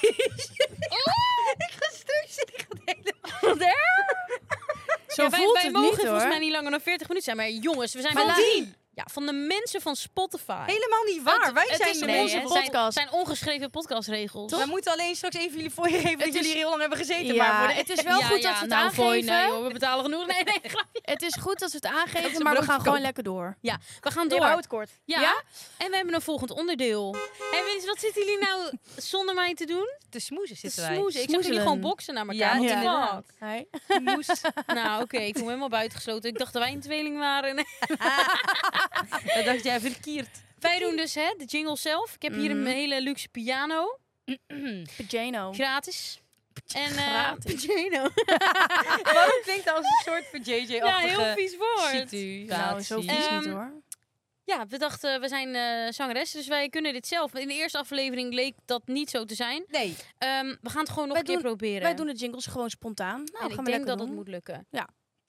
Ik ga stuk zitten. Ik ga de hele... Zo Ja, voelt wij het mogen niet hoor. volgens mij niet langer dan 40 minuten zijn. Maar jongens, we zijn Maar van la- wie? Ja, van de mensen van Spotify. Helemaal niet waar. Wij het zijn is de nee, mensen hè, van- podcast. zijn ongeschreven podcastregels. Wij moeten alleen straks even jullie voorgeven dat is- jullie hier heel lang hebben gezeten. Ja, maar voor de... het is wel goed dat we het nou, voor je, aangeven. nee, joh, we betalen genoeg. Nee, grapje. Het is goed dat we het Dat aangeven, is een maar we gaan broodje gewoon koop. lekker door. Ja, we gaan Nee, door. we houden het kort. Ja. Ja? En we hebben een volgend onderdeel. En mensen, wat zitten jullie nou zonder mij te doen? Te smoezen Te zitten wij. smoezen. Ik zag jullie Smoezelen. gewoon boksen naar elkaar. Ja, What the inderdaad. fuck? Hi. Moes. Nou, oké, ik voel me helemaal buitengesloten. Ik dacht dat wij een tweeling waren. Dat dacht jij verkeerd. Wij doen dus de jingle zelf. Ik heb hier een hele luxe piano. Pajano. Gratis. En Gratis. piano. Waarom klinkt dat als een soort van JJ-achtige Ja, heel vies woord. Nou, zo vies niet hoor. Ja, we dachten, we zijn zangeressen, dus wij kunnen dit zelf. In de eerste aflevering leek dat niet zo te zijn. Nee. We gaan het gewoon nog Wij een keer doen- proberen. Wij doen de jingles gewoon spontaan. Nou, en gaan ik we denk lekker dat doen. het moet lukken. Ja.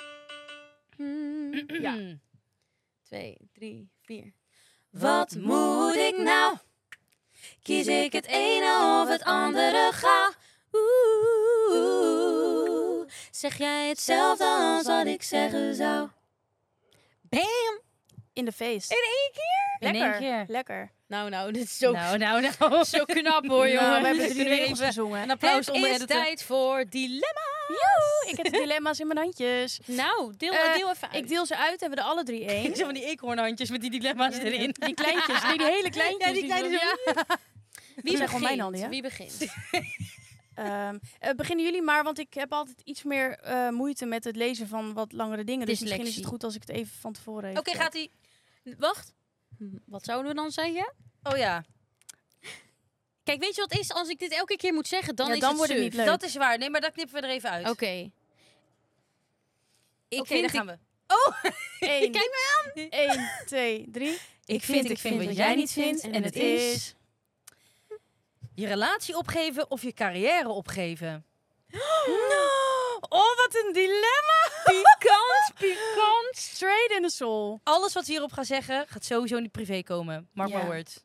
Ja. 2, 3, 4. Wat moet ik nou? Kies ik het ene of het andere ga? Oeh, zeg jij hetzelfde als wat ik zeggen zou? Bam! In de feest. In één keer? In Lekker. één keer. Lekker. Nou, dit is zo, Nou. zo knap hoor, jongen. Nou, we hebben 3 Kunnen we regels even gezongen. Een applaus Het onder is editen. tijd voor dilemma. Ik heb de dilemma's in mijn handjes. Nou, deel even uit. Ik deel ze uit en we er alle 3 één. Ik zeg van die eekhoornhandjes met die dilemma's erin. Die kleintjes, die hele kleintjes. Ja, die kleine zo- zo. Wie zijn gewoon mijn begint? handen, ja? Wie begint? Beginnen jullie maar, want ik heb altijd iets meer moeite met het lezen van wat langere dingen. Dus misschien is Dyslexie. het goed als ik het even van tevoren Oké, even... gaat-ie. Wacht. Wat zouden we dan zeggen? Oh ja. Kijk, weet je wat het is? Als ik dit elke keer moet zeggen, dan Ja, is dan het wordt het suf. niet leuk. Dat is waar. Nee, maar dat knippen we er even uit. Oké. Ik Oké, vind daar gaan we. 1, Kijk me aan. 1, 2, 3. Ik vind wat jij niet vindt. En het is... Je relatie opgeven of je carrière opgeven? Oh, wat een dilemma. pikant. Straight in the soul. Alles wat we hierop gaan zeggen, gaat sowieso niet privé komen. Mark Ja. my words.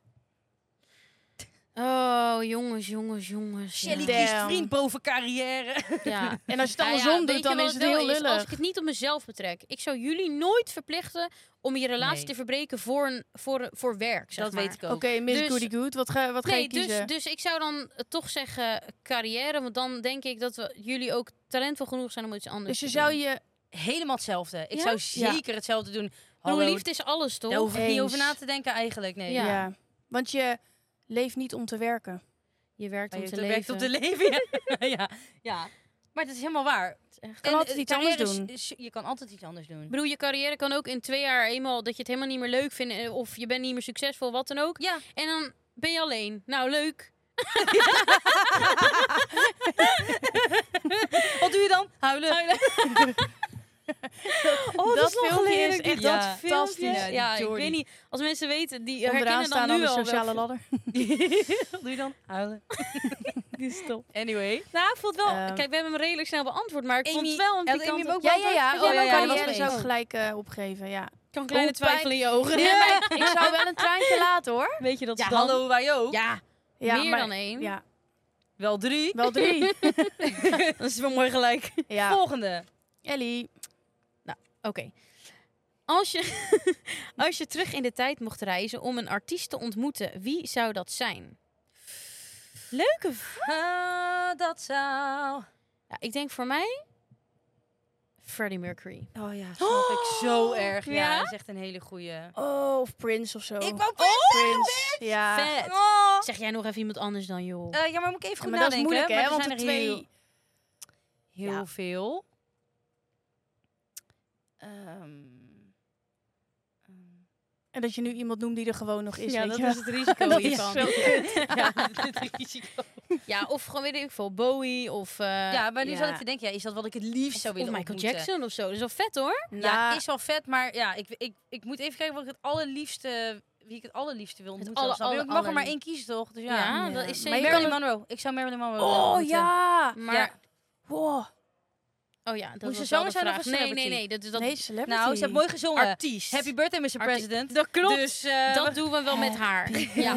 Oh, jongens. Shelly Damn. kiest vriend boven carrière. Ja. En als je het Nou ja, andersom weet doet, je dan wat is het wel heel lullig. Als ik het niet op mezelf betrek. Ik zou jullie nooit verplichten om je relatie Nee. te verbreken voor werk, zeg Dat maar. weet ik ook. Oké, Miss Dus- Goody Good, wat ga je Nee, kiezen? dus ik zou dan toch zeggen carrière. Want dan denk ik dat jullie ook talentvol genoeg zijn om iets anders Dus je te zou doen. je... Helemaal hetzelfde. Ik Ja? zou zeker hetzelfde doen. Ik Hallo, bedoel, liefde is alles, toch? daar hoef ik niet Eens. over na te denken eigenlijk. Nee. Ja. Ja. Want je leeft niet om te werken. Je werkt Maar om je te werkt leven. op te leven. ja. Maar het is helemaal waar. Het is echt- Kan altijd iets anders carrière doen. je kan altijd iets anders doen. Ik bedoel, je carrière kan ook in 2 jaar eenmaal dat je het helemaal niet meer leuk vindt. Of je bent niet meer succesvol, wat dan ook. Ja. En dan ben je alleen. Nou, leuk. Wat doe je dan? Huilen. Oh, dat filmpje is dat ik echt dat fantastisch. filmpje- Ja, ik Jordi. weet niet. Als mensen weten, die Onderaan herkennen staan dan aan nu de al. sociale ladder. Wat doe je dan? Huilen. Die is top. Anyway. Nou, ik vond het wel... Ehm. Kijk, we hebben hem redelijk snel beantwoord, maar ik vond Amy- het wel een had Amy pikante... hem ook Ja. beantwoord? Oh, ja, ja, dat was carrière zou ik eens. gelijk opgeven, ja. kan een kleine Hoe pijn- twijfel in je ogen. Nee, maar ik zou wel een traantje laten, hoor. Weet je dat Ja, dan... hallo, wij ook. Ja, Ja, meer maar- dan 1. Ja, Wel 3. wel 3. Dat is wel mooi gelijk. Ja. Volgende. Ellie. Oké. Als je terug in de tijd mocht reizen om een artiest te ontmoeten, wie zou dat zijn? Leuke vraag. Dat zou... Ja, ik denk voor mij... Freddie Mercury. Oh ja, snap ik zo erg. Ja, Ja? dat is echt een hele goeie. Oh, of Prince of zo. Ik wou Prince. Ja. Vet. Oh. Zeg jij nog even iemand anders dan, joh? Ja, maar moet ik even goed Maar dat is nadenken. moeilijk, hè? Maar er Want zijn de er twee... heel Ja. veel. En dat je nu iemand noemt die er gewoon nog is, Ja, weet dat je is het risico Dat is hiervan. zo kut. Ja, het risico. Ja, of gewoon weet ik veel, Bowie of, Ja, maar nu ja. zat ik te denken, ja, is dat wat ik het liefst zou of willen Michael ontmoeten? Jackson of zo. Dat is wel vet, hoor. Ja, is wel vet, maar ja, ik moet even kijken wat ik het allerliefste, wie ik het allerliefste wil ontmoeten. alle- Snap je? alle- Ik mag er maar aller- één kiezen, toch? Dus Ja, ja. dat is Maar zeker. je kan Marilyn Monroe. Ik zou Marilyn Monroe willen Oh ontmoeten. ja. Maar, Ja. Wow. oh ja, dat Moest was ze wel zanger de zijn of vraag. een Nee, celebrity? nee, dat is dat Nee, celebrity. Nou, ze heeft mooi gezongen. artiest. Happy birthday, Mr. President. Dat klopt. Dus dat doen we wel met haar. Ja.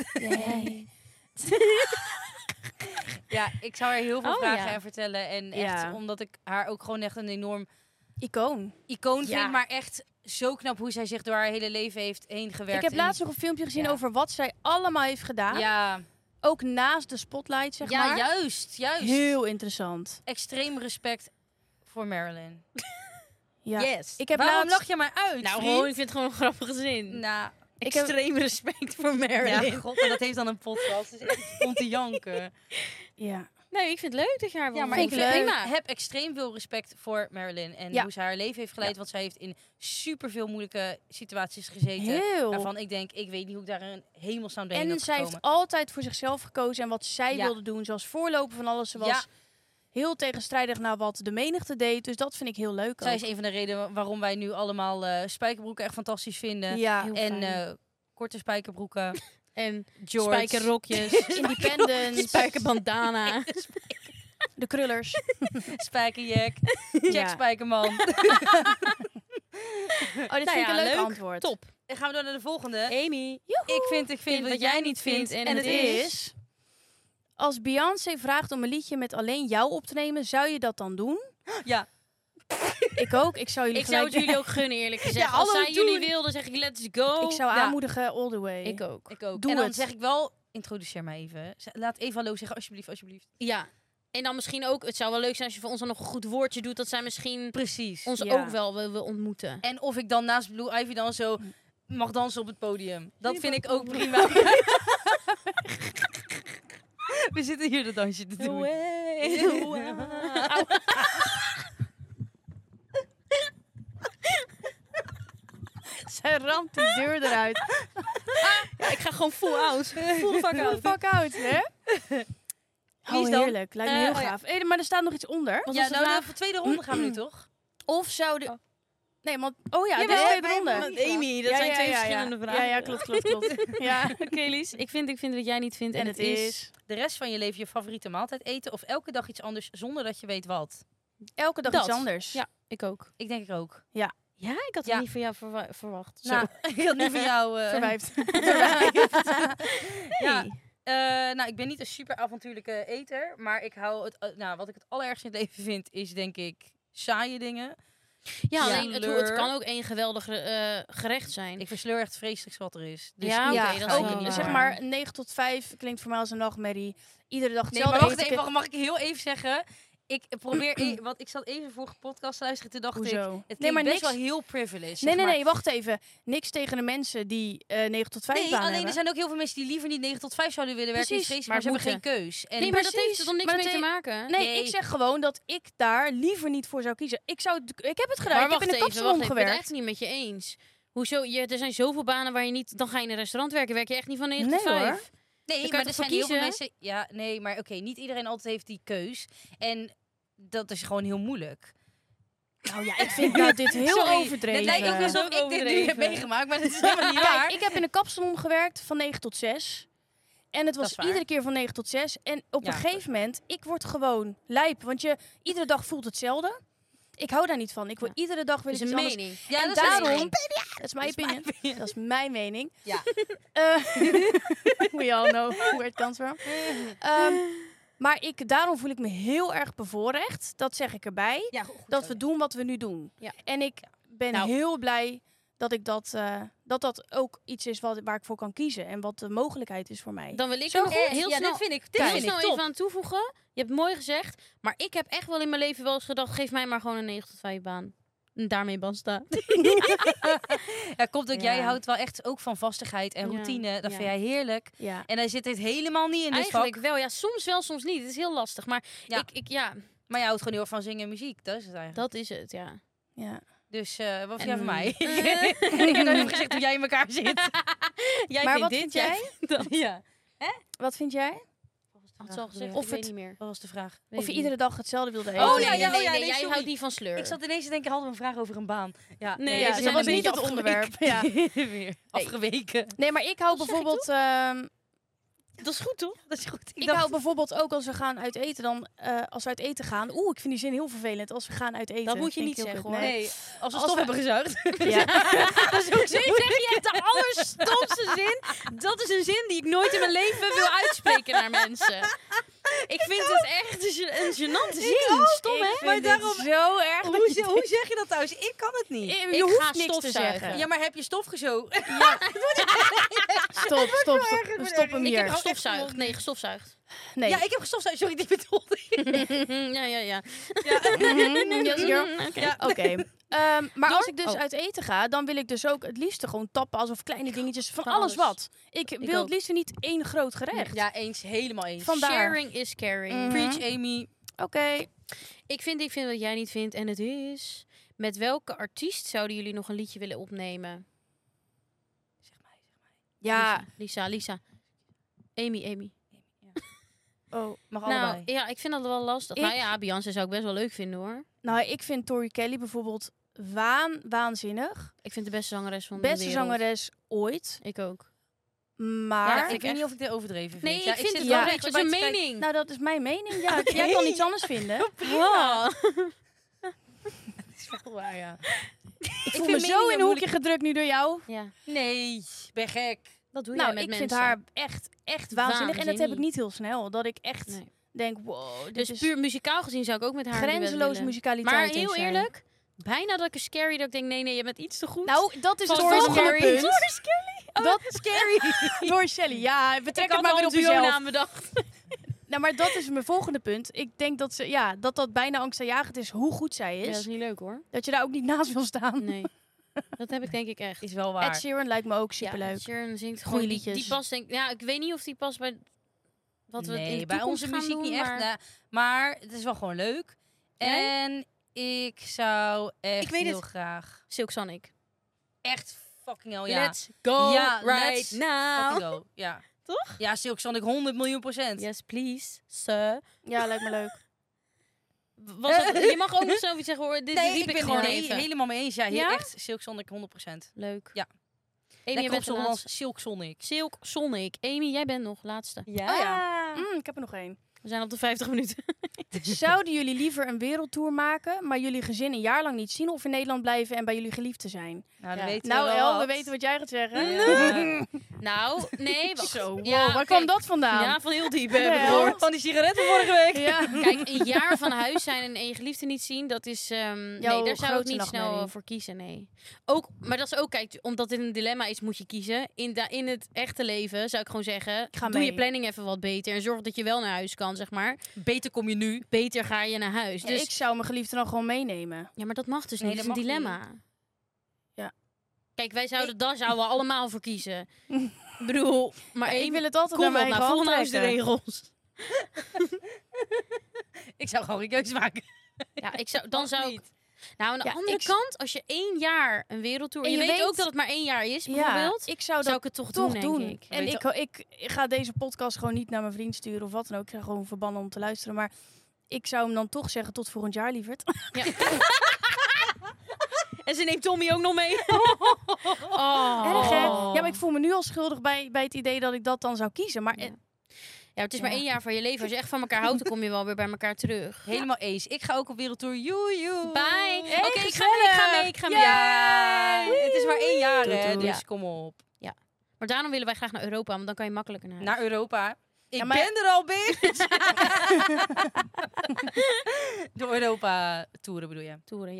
ja, ik zou haar heel veel Oh, vragen ja. en vertellen. En echt, Ja. omdat ik haar ook gewoon echt een enorm Icoon. icoon Ja. vind. Maar echt zo knap hoe zij zich door haar hele leven heeft heen gewerkt. Ik heb En- laatst nog een filmpje gezien Ja. over wat zij allemaal heeft gedaan. Ja, Ook naast de spotlight, zeg ja maar. juist. Heel interessant. Extreem respect voor Marilyn. Ja. Yes. Ik heb Waarom laatst... lach je maar uit, Nou, vriend? gewoon, ik vind het gewoon een grappige zin. Nou, Ik heb- Extreem respect voor Marilyn. ja, god, en dat heeft dan een podcast. Dus echt om te janken. Ja. Nee, ik vind het leuk dat je haar wil Ja, maar Vind ik ik leuk. heb extreem veel respect voor Marilyn. En Ja. hoe ze haar leven heeft geleid. Want zij heeft in superveel moeilijke situaties gezeten. Heel. Waarvan ik denk, ik weet niet hoe ik daar een hemelsnaam doorheen En had zij gekomen. heeft altijd voor zichzelf gekozen en wat zij Ja. wilde doen. Zoals voorloper van alles. Ze was Ja. heel tegenstrijdig naar wat de menigte deed. Dus dat vind ik heel leuk Zij ook. is een van de redenen waarom wij nu allemaal spijkerbroeken echt fantastisch vinden. Ja, En korte spijkerbroeken. En George. spijkerrokjes, Independent, spijkerbandana. de krullers. Spijkerjack. Jack Ja. Spijkerman. Oh, dit Nou vind ik ja, een leuk leuk. antwoord. Top. En gaan we door naar de volgende. Amy. Ik vind wat jij niet vindt. en Het is... Als Beyoncé vraagt om een liedje met alleen jou op te nemen, zou je dat dan doen? Ja. Ik ook. Ik zou jullie Ik zou het gelijk... jullie ook gunnen, eerlijk gezegd. Ja, Als hallo, zij doen. jullie wilden, zeg ik let's go. Ik zou Ja. aanmoedigen all the way. Ik ook. Ik ook. Doe en dan het. zeg ik wel, introduceer mij even. Laat even hallo zeggen, alsjeblieft, alsjeblieft. Ja. En dan misschien ook, het zou wel leuk zijn als je voor ons dan nog een goed woordje doet. Dat zij misschien Precies. ons Ja. ook wel wil ontmoeten. En of ik dan naast Blue Ivy dan zo mag dansen op het podium. Dat vind ik ook prima. We zitten hier dat dansje te doen. Zij ramt die deur eruit. Ja, ik ga gewoon full out. Full fuck out. Fuck out, hè? Wie is Oh, dan? heerlijk. Lijkt me heel oh ja. gaaf. Maar er staat nog iets onder. Wat Ja, was de nou, vraag? de tweede ronde gaan we nu toch? Of zouden... Oh. Nee, want... Oh ja, dit Jawel, is tweede wij ronde. hebben Met Amy, dat zijn twee verschillende vragen. Ja, klopt. Ja. Oké, Lies. Ik vind wat jij niet vindt. En het is... De rest van je leven je favoriete maaltijd eten of elke dag iets anders zonder dat je weet wat? Elke dag Dat. iets anders. Ja, ik ook. Ik denk ik ook. Ja, ik had het Ja. niet van jou verwacht. Zo. Nou, ik had niet van jou... Verwijfd. Ja. Nou, ik ben niet een super avontuurlijke eter, maar ik hou het... wat ik het allerergste in het leven vind, is denk ik saaie dingen. Ja, alleen Sleur. het kan ook één geweldig gerecht zijn. Ik versleur echt vreselijk wat er is. Dus Ja, ik oké, ga dat is ik wel niet waar. Zeg doen. maar 9 tot 5 klinkt voor mij als een nachtmerrie. Iedere dag Nee, hetzelfde maar wacht eten. even, mag ik heel even zeggen? Ik probeer, want ik zat even vorige podcast te luisteren, toen dacht ik, Hoezo? het Nee, klinkt maar best niks... wel heel privileged. Nee, wacht even. Niks tegen de mensen die 9 tot 5 Nee, baan alleen hebben. er zijn ook heel veel mensen die liever niet 9 tot 5 zouden willen werken. Precies, Precies, maar maar ze hebben moeten. geen keus. En Nee, maar dat Precies, heeft er dan niks maar mee dat te maken. Nee, Nee. ik zeg gewoon dat ik daar liever niet voor zou kiezen. Ik heb het gedaan. Maar Ik heb in een kapsalon ik ben het gewerkt. echt niet met je eens. Hoezo? Er zijn zoveel banen waar je niet... Dan ga je in een restaurant werken. Werk je echt niet van 9 tot Nee, 5. hoor. nee, kan je maar toch er zijn voor heel veel kiezen? mensen... Ja, nee, maar oké, niet iedereen altijd heeft die keus. En dat is gewoon heel moeilijk. Nou ja, ik vind nou dit heel Sorry, overdreven. Het lijkt ook alsof ik dit nu Overdreven. heb meegemaakt, maar dat is helemaal niet waar. Kijk, ik heb in een kapsalon gewerkt van 9 tot 6. En het Dat was is waar. iedere keer van 9 tot 6. En op Ja, een gegeven moment, ik word gewoon lijp. Want iedere dag voelt hetzelfde. Ik hou daar niet van. Ik wil iedere dag weer Dat is iets een anders. mening. Ja, en dat is daarom... een mening. Dat is mijn Dat is mijn opinion. Dat is mijn mening. Ja. We all know where it comes from. Maar daarom voel ik me heel erg bevoorrecht. Dat zeg ik erbij. Ja, goed Dat zo. we doen wat we nu doen. Ja. En ik ben Nou. heel blij dat ook iets is waar ik voor kan kiezen. En wat de mogelijkheid is voor mij. Dan wil ik Zo er nog goed. heel Ja, snel, dit vind ik heel snel top. even aan toevoegen. Je hebt het mooi gezegd. Maar ik heb echt wel in mijn leven wel eens gedacht... geef mij maar gewoon een 9 tot 5 baan. En daarmee basta. Ja, komt ook, jij Ja. houdt wel echt ook van vastigheid en Ja. routine. Dat Ja. vind jij heerlijk. Ja. En hij zit dit helemaal niet in dit Eigenlijk vak. wel. Ja, soms wel, soms niet. Het is heel lastig. Maar Ja. ja, Maar je houdt gewoon heel erg van zingen en muziek. Dat is het eigenlijk. dat is het, ja. Ja. Dus wat vind En- jij van mij? Ik heb even gezegd hoe jij in elkaar zit. Jij Maar vindt wat dit, vind jij jij? vindt dat. Ja. Wat vind jij? Had ze al gezegd, Of ik weet het- niet meer. Wat was de vraag? Weet Of je ik iedere niet. dag hetzelfde wilde eten? Oh, Oh, ja, nee, ja, nee, ja, nee, nee, jij sorry. houdt niet van sleur. Ik zat ineens te denken, hadden we een vraag over een baan? Ja, Nee, Ja, we dat zijn was een niet beetje het onderwerp. Ja. Weer afgeweken. Nee, maar ik hou Wat zeg ik bijvoorbeeld... Dat is goed, toch? Dat is goed. Ik hou bijvoorbeeld ook als we gaan uit eten, dan als we uit eten gaan. Ik vind die zin heel vervelend als we gaan uit eten. Dat moet je Vind niet ik heel zeggen, kut. hoor. Nee, als we Als stof we- hebben gezuigd. Ja. Dat is ook zo. Nu zeg je de allerstomste zin. Dat is een zin die ik nooit in mijn leven wil uitspreken naar mensen. Ik vind het echt een gênante zin. Stom, hè? Ik vind dit zo erg. Hoe zeg je dat thuis? Ik kan het niet. Je Ik hoeft ga niks te stofzuigen. zeggen. Ja, maar heb je stof gezogen? Stop hem Ik hier. heb gestofzuigd. Nee, gestofzuigd. Nee. Ja, ik heb gestofzuigd. Sorry, die bedoelde ik. Ja. Yes, girl. Oké. Oké. Maar als ik dus Oh. uit eten ga, dan wil ik dus ook het liefste gewoon tappen alsof kleine dingetjes van Van alles alles. wat. Ik wil ook. het liefst niet één groot gerecht. Ja, eens. Helemaal eens. Vandaar. Sharing is caring. Mhm. Preach, Amy. Oké. Ik vind wat jij niet vindt en het is... Met welke artiest zouden jullie nog een liedje willen opnemen? Ja. Lisa. Amy. Oh. Mag Nou, allebei. ja, ik vind dat wel lastig. Ik- Nou ja, Beyoncé zou ik best wel leuk vinden, hoor. Nou, ik vind Tori Kelly bijvoorbeeld waanzinnig. Ik vind de beste zangeres van de Beste wereld. zangeres ooit. Ik ook. Maar... Ja, ik weet niet of ik dit overdreven vind. Nee, Ja, ik vind zit het wel wel een echt. beetje Het is bij een te kijken. mening. Nou, dat is mijn mening. Ja, jij kan iets anders vinden. Wow. Dat is wel waar, ja. Ik vind voel me zo meningen in een hoekje gedrukt nu door jou. Ja, Nee, ben gek. dat doe Nou, jij met ik mensen. vind haar echt waanzinnig. En dat heb ik Waanzinnig. niet heel snel. Dat ik echt Nee. denk, wow, dit Dus is puur muzikaal gezien zou ik ook met haar een duet grenzeloos willen. musicaliteit. Maar heeft heel zij. eerlijk, bijna dat ik een scary dat ik denk, nee, je bent iets te goed. Nou, dat is Van het Tori volgende Scary. punt. Dat is scary. Door Shelly. Ja, ik betrek had het maar al weer een op jezelf. duo-naam bedacht. Nou, maar dat is mijn volgende punt. Ik denk dat dat bijna angstaanjagend is hoe goed zij Ja, is. dat is niet leuk, hoor. Dat je daar ook niet naast wil staan. Nee. Dat heb ik denk ik echt. Is wel Ed waar. Sheeran lijkt me ook superleuk. Ja, Sharon zingt Goeie gewoon liedjes. Die past denk ja, ik weet niet of die past bij wat we in Nee, de bij toekomst onze gaan muziek doen, niet echt. maar- Nou, maar het is wel gewoon leuk. Jij? En ik zou echt Ik weet heel het. graag... Silk Sonic. Echt fucking hell, ja. Let's go Ja, right let's now. Fucking go. Ja. Toch? Ja, Silk Sonic 100 miljoen %. Yes, please, sir. Ja, lijkt me leuk. Je mag ook nog zo iets zeggen, hoor. Dit Nee, riep ik ik ben gewoon het even. helemaal mee eens. Ja, Ja? echt Silk Sonic 100%. Leuk. Ja. Amy, jij Lekker op bent de zo'n laatste. Silk Sonic. Silk Sonic. Amy, jij bent nog laatste. Ja. ja. Ik heb er nog één. We zijn op de 50 minuten. Zouden jullie liever een wereldtour maken, maar jullie gezin een jaar lang niet zien, of in Nederland blijven en bij jullie geliefden zijn? Nou, Ja. dan weten Nou we wel El, we wat. weten wat jij gaat zeggen. Ja. Nou, nee. Wacht. Zo, wow, Ja, waar oké. kwam dat vandaan? Ja, van heel diep. Ja. Heb ik gehoord. Van die sigaretten vorige week. Ja. Kijk, een jaar van huis zijn en je geliefde niet zien, dat is... nee, daar zou ik grootste niet snel nachtmerrie. voor kiezen, nee. Ook, maar dat is ook, kijk, omdat dit een dilemma is, moet je kiezen. In het echte leven zou ik gewoon zeggen, Ga doe mee. je planning even wat beter. En zorg dat je wel naar huis kan, zeg maar. Beter kom je nu. Beter ga je naar huis. Ja, Dus, ik zou mijn geliefde dan gewoon meenemen. ja, maar dat mag dus Nee, niet. Dat is dat een mag dilemma. Ja. Kijk, daar zouden we allemaal voor kiezen. Ik bedoel, maar Ik één wil het altijd kom naar op, mijn nou, eigen volg nou eens de hand regels. Ik zou gewoon geen keuze maken. Ja, dan zou ik... niet. Nou, aan de Ja, andere kant, als je 1 jaar een wereldtour... En En je je weet weet- ook dat het maar 1 jaar is, Ja, bijvoorbeeld. ik zou Zou dat ik het toch toch doen, doen. denk ik. En Weet ik ga deze podcast gewoon niet naar mijn vriend sturen of wat dan ook. Ik ga gewoon verbannen om te luisteren. Maar ik zou hem dan toch zeggen tot volgend jaar, lieverd. Ja. En ze neemt Tommy ook nog mee. Oh. Erg, hè? Ja, maar ik voel me nu al schuldig bij het idee dat ik dat dan zou kiezen. Maar Ja. Ja, het is maar Ja. 1 jaar van je leven. Als je echt van elkaar houdt, dan kom je wel weer bij elkaar terug. Helemaal eens. Ik ga ook op wereldtour. Joe. Bye. Hey, Oké, ik ga mee. Ja, het is maar 1 jaar, hè, Doei. dus Ja. kom op. Maar daarom willen wij graag naar Europa, want dan kan je makkelijker naar huis. Naar Europa. Ik Ja, maar- ben er al, bitch! Door Europa toeren bedoel je? Toeren, ja.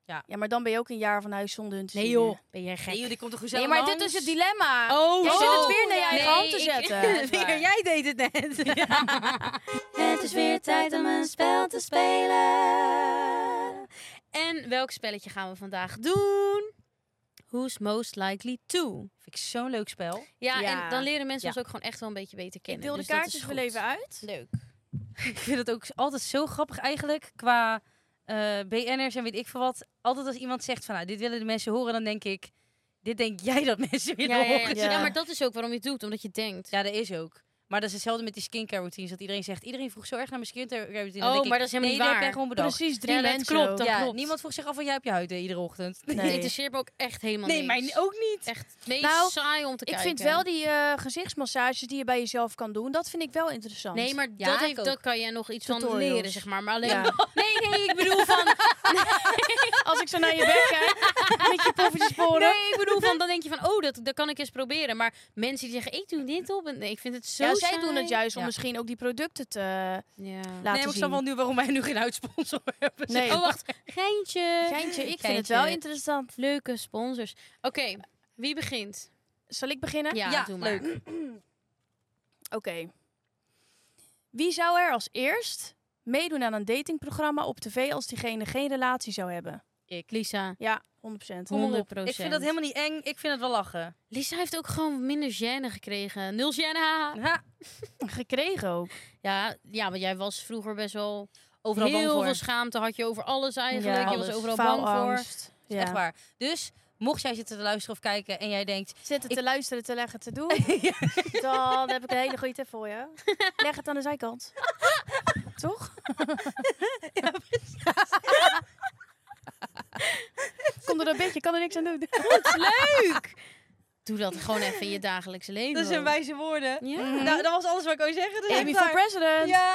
Ja, maar dan ben je ook een jaar van huis zonder hun te zien. Nee joh, ben jij gek? Nee, die komt toch Nee, gezellig maar langs? dit is het dilemma. Oh, Je zo. zit het weer naar je Nee, eigen hand te zetten. Weer, jij deed het net. Het is weer tijd om een spel te spelen. En welk spelletje gaan we vandaag doen? Who's most likely to? Vind ik zo'n leuk spel. Ja, Ja. en dan leren mensen Ja. ons ook gewoon echt wel een beetje beter Ik kennen. deel de dus dat is kaartjes wel goed. even uit. Leuk. Ik vind het ook altijd zo grappig eigenlijk. Qua BN'ers en weet ik veel wat. Altijd als iemand zegt van, nou, dit willen de mensen horen. Dan denk ik, dit denk jij dat mensen willen horen. Ja. Maar dat is ook waarom je het doet, omdat je denkt. Ja, dat is ook. Maar dat is hetzelfde met die skincare routines. Dat iedereen zegt, iedereen vroeg zo erg naar mijn skincare routine. Dan Oh, denk ik, maar dat is helemaal nee, niet dat heb waar. jij gewoon bedacht. Precies 3 Ja, dat mensen. klopt, ook. dat Ja, klopt. niemand vroeg zich af wat jij op je huid deed iedere ochtend. Het Nee. interesseert me ook echt helemaal Nee, niks. mij ook niet. Echt het meest Nou, saai om te Ik kijken. vind wel die gezichtsmassages die je bij jezelf kan doen, dat vind ik wel interessant. Nee, maar Ja, dat, ik heeft, ook. dat kan je nog iets van Tutorials. leren, zeg maar. Maar alleen... Ja. Nee, ik bedoel van... Als ik zo naar je bek kijk, met je poffertjesporen. Nee, ik bedoel van, dan denk je van, oh, dat kan ik eens proberen. Maar mensen die zeggen, ik doe dit op. En nee, ik vind het zo Ja, zij saai. doen het juist om Ja. misschien ook die producten te Ja. laten Nee, maar ik zien. snap wel nu waarom wij nu geen huidsponsor hebben. Nee. Oh, wacht. Geintje. Geintje, ik vind het Geintje. wel interessant. Leuke sponsors. Oké, wie begint? Zal ik beginnen? Ja, Ja, doe maar. leuk. Oké. Wie zou er als eerst meedoen aan een datingprogramma op tv als diegene geen relatie zou hebben? Lisa. Ja, 100%. Kom maar op. 100%. Ik vind dat helemaal niet eng. Ik vind het wel lachen. Lisa heeft ook gewoon minder gêne gekregen. 0 gêne, haha. Ha, Gekregen ook. Ja, want jij was vroeger best wel... overal bang heel voor. veel schaamte had je over alles eigenlijk. Ja, je was alles. overal bang voor. Faalangst. Ja. Echt waar. Dus, mocht jij zitten te luisteren of kijken en jij denkt... Zitten te Ik- luisteren, te leggen, te doen. Dan heb ik een hele goede tip voor je. Leg het aan de zijkant. Toch? Kom door dat bedje, kan er niks aan doen. Leuk! Doe dat gewoon even in je dagelijkse leven. Dat zijn wijze woorden. Ja. Nou, dat was alles wat ik wou zeggen. Dus Amy echt for waar. president. Ja.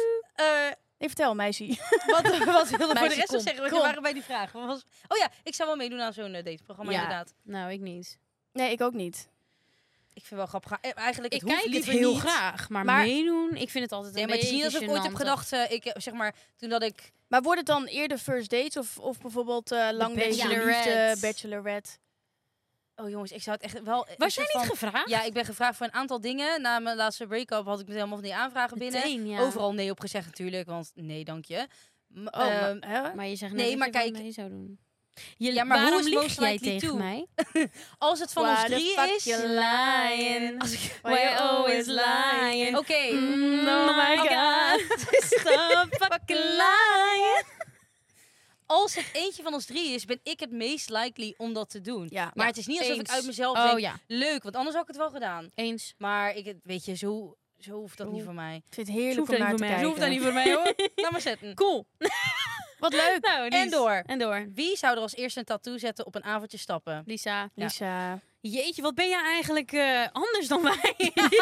Ik vertel, meisje. Wat wilde voor de Meisje, rest nog kom, zeggen? Want kom. we waren bij die vraag. Wat was... Oh ja, ik zou wel meedoen aan zo'n dateprogramma Ja. inderdaad. Nou, ik niet. Nee, ik ook niet. Ik vind wel grappig. Eigenlijk, Ik het hoeft kijk het liever heel niet. graag, maar Maar- meedoen, ik vind het altijd Nee, een maar het is niet beetje alsof ik ooit heb gênant. gedacht... ik zeg maar, toen dat ik... Maar wordt het dan eerder first dates of bijvoorbeeld lang deze Bachelorette. liefde, bachelorette? Oh jongens, ik zou het echt wel... Was jij een soort niet van- gevraagd? Ja, ik ben gevraagd voor een aantal dingen. Na mijn laatste break-up had ik meteen allemaal van die aanvragen binnen. Meteen, ja. Overal nee op gezegd natuurlijk, want nee, dank je. Hè? Maar je zegt Nee, net maar dat je wel kijk- mee zou doen. Ja, maar waarom hoe is lieg most jij likely tegen to? mij? Als het van Why ons the drie fuck is... you lying? Als ik- Why you always lying? Oké. Oh my god. Stop fucking lying. Als het eentje van ons drie is, ben ik het meest likely om dat te doen. Ja. Maar het is niet alsof ik eens. uit mezelf Oh denk, ja, leuk, want anders had ik het wel gedaan. eens. Maar ik, weet je, zo hoeft dat niet voor mij. Ik vind het heerlijk Hoeft om dat naar niet te voor mij. kijken. Zo hoeft dat niet voor mij hoor. Laat maar zetten. Cool. Wat leuk. Nou, En door. En door. Wie zou er als eerste een tattoo zetten op een avondje stappen? Lisa. Lisa. Jeetje, wat ben jij eigenlijk anders dan wij?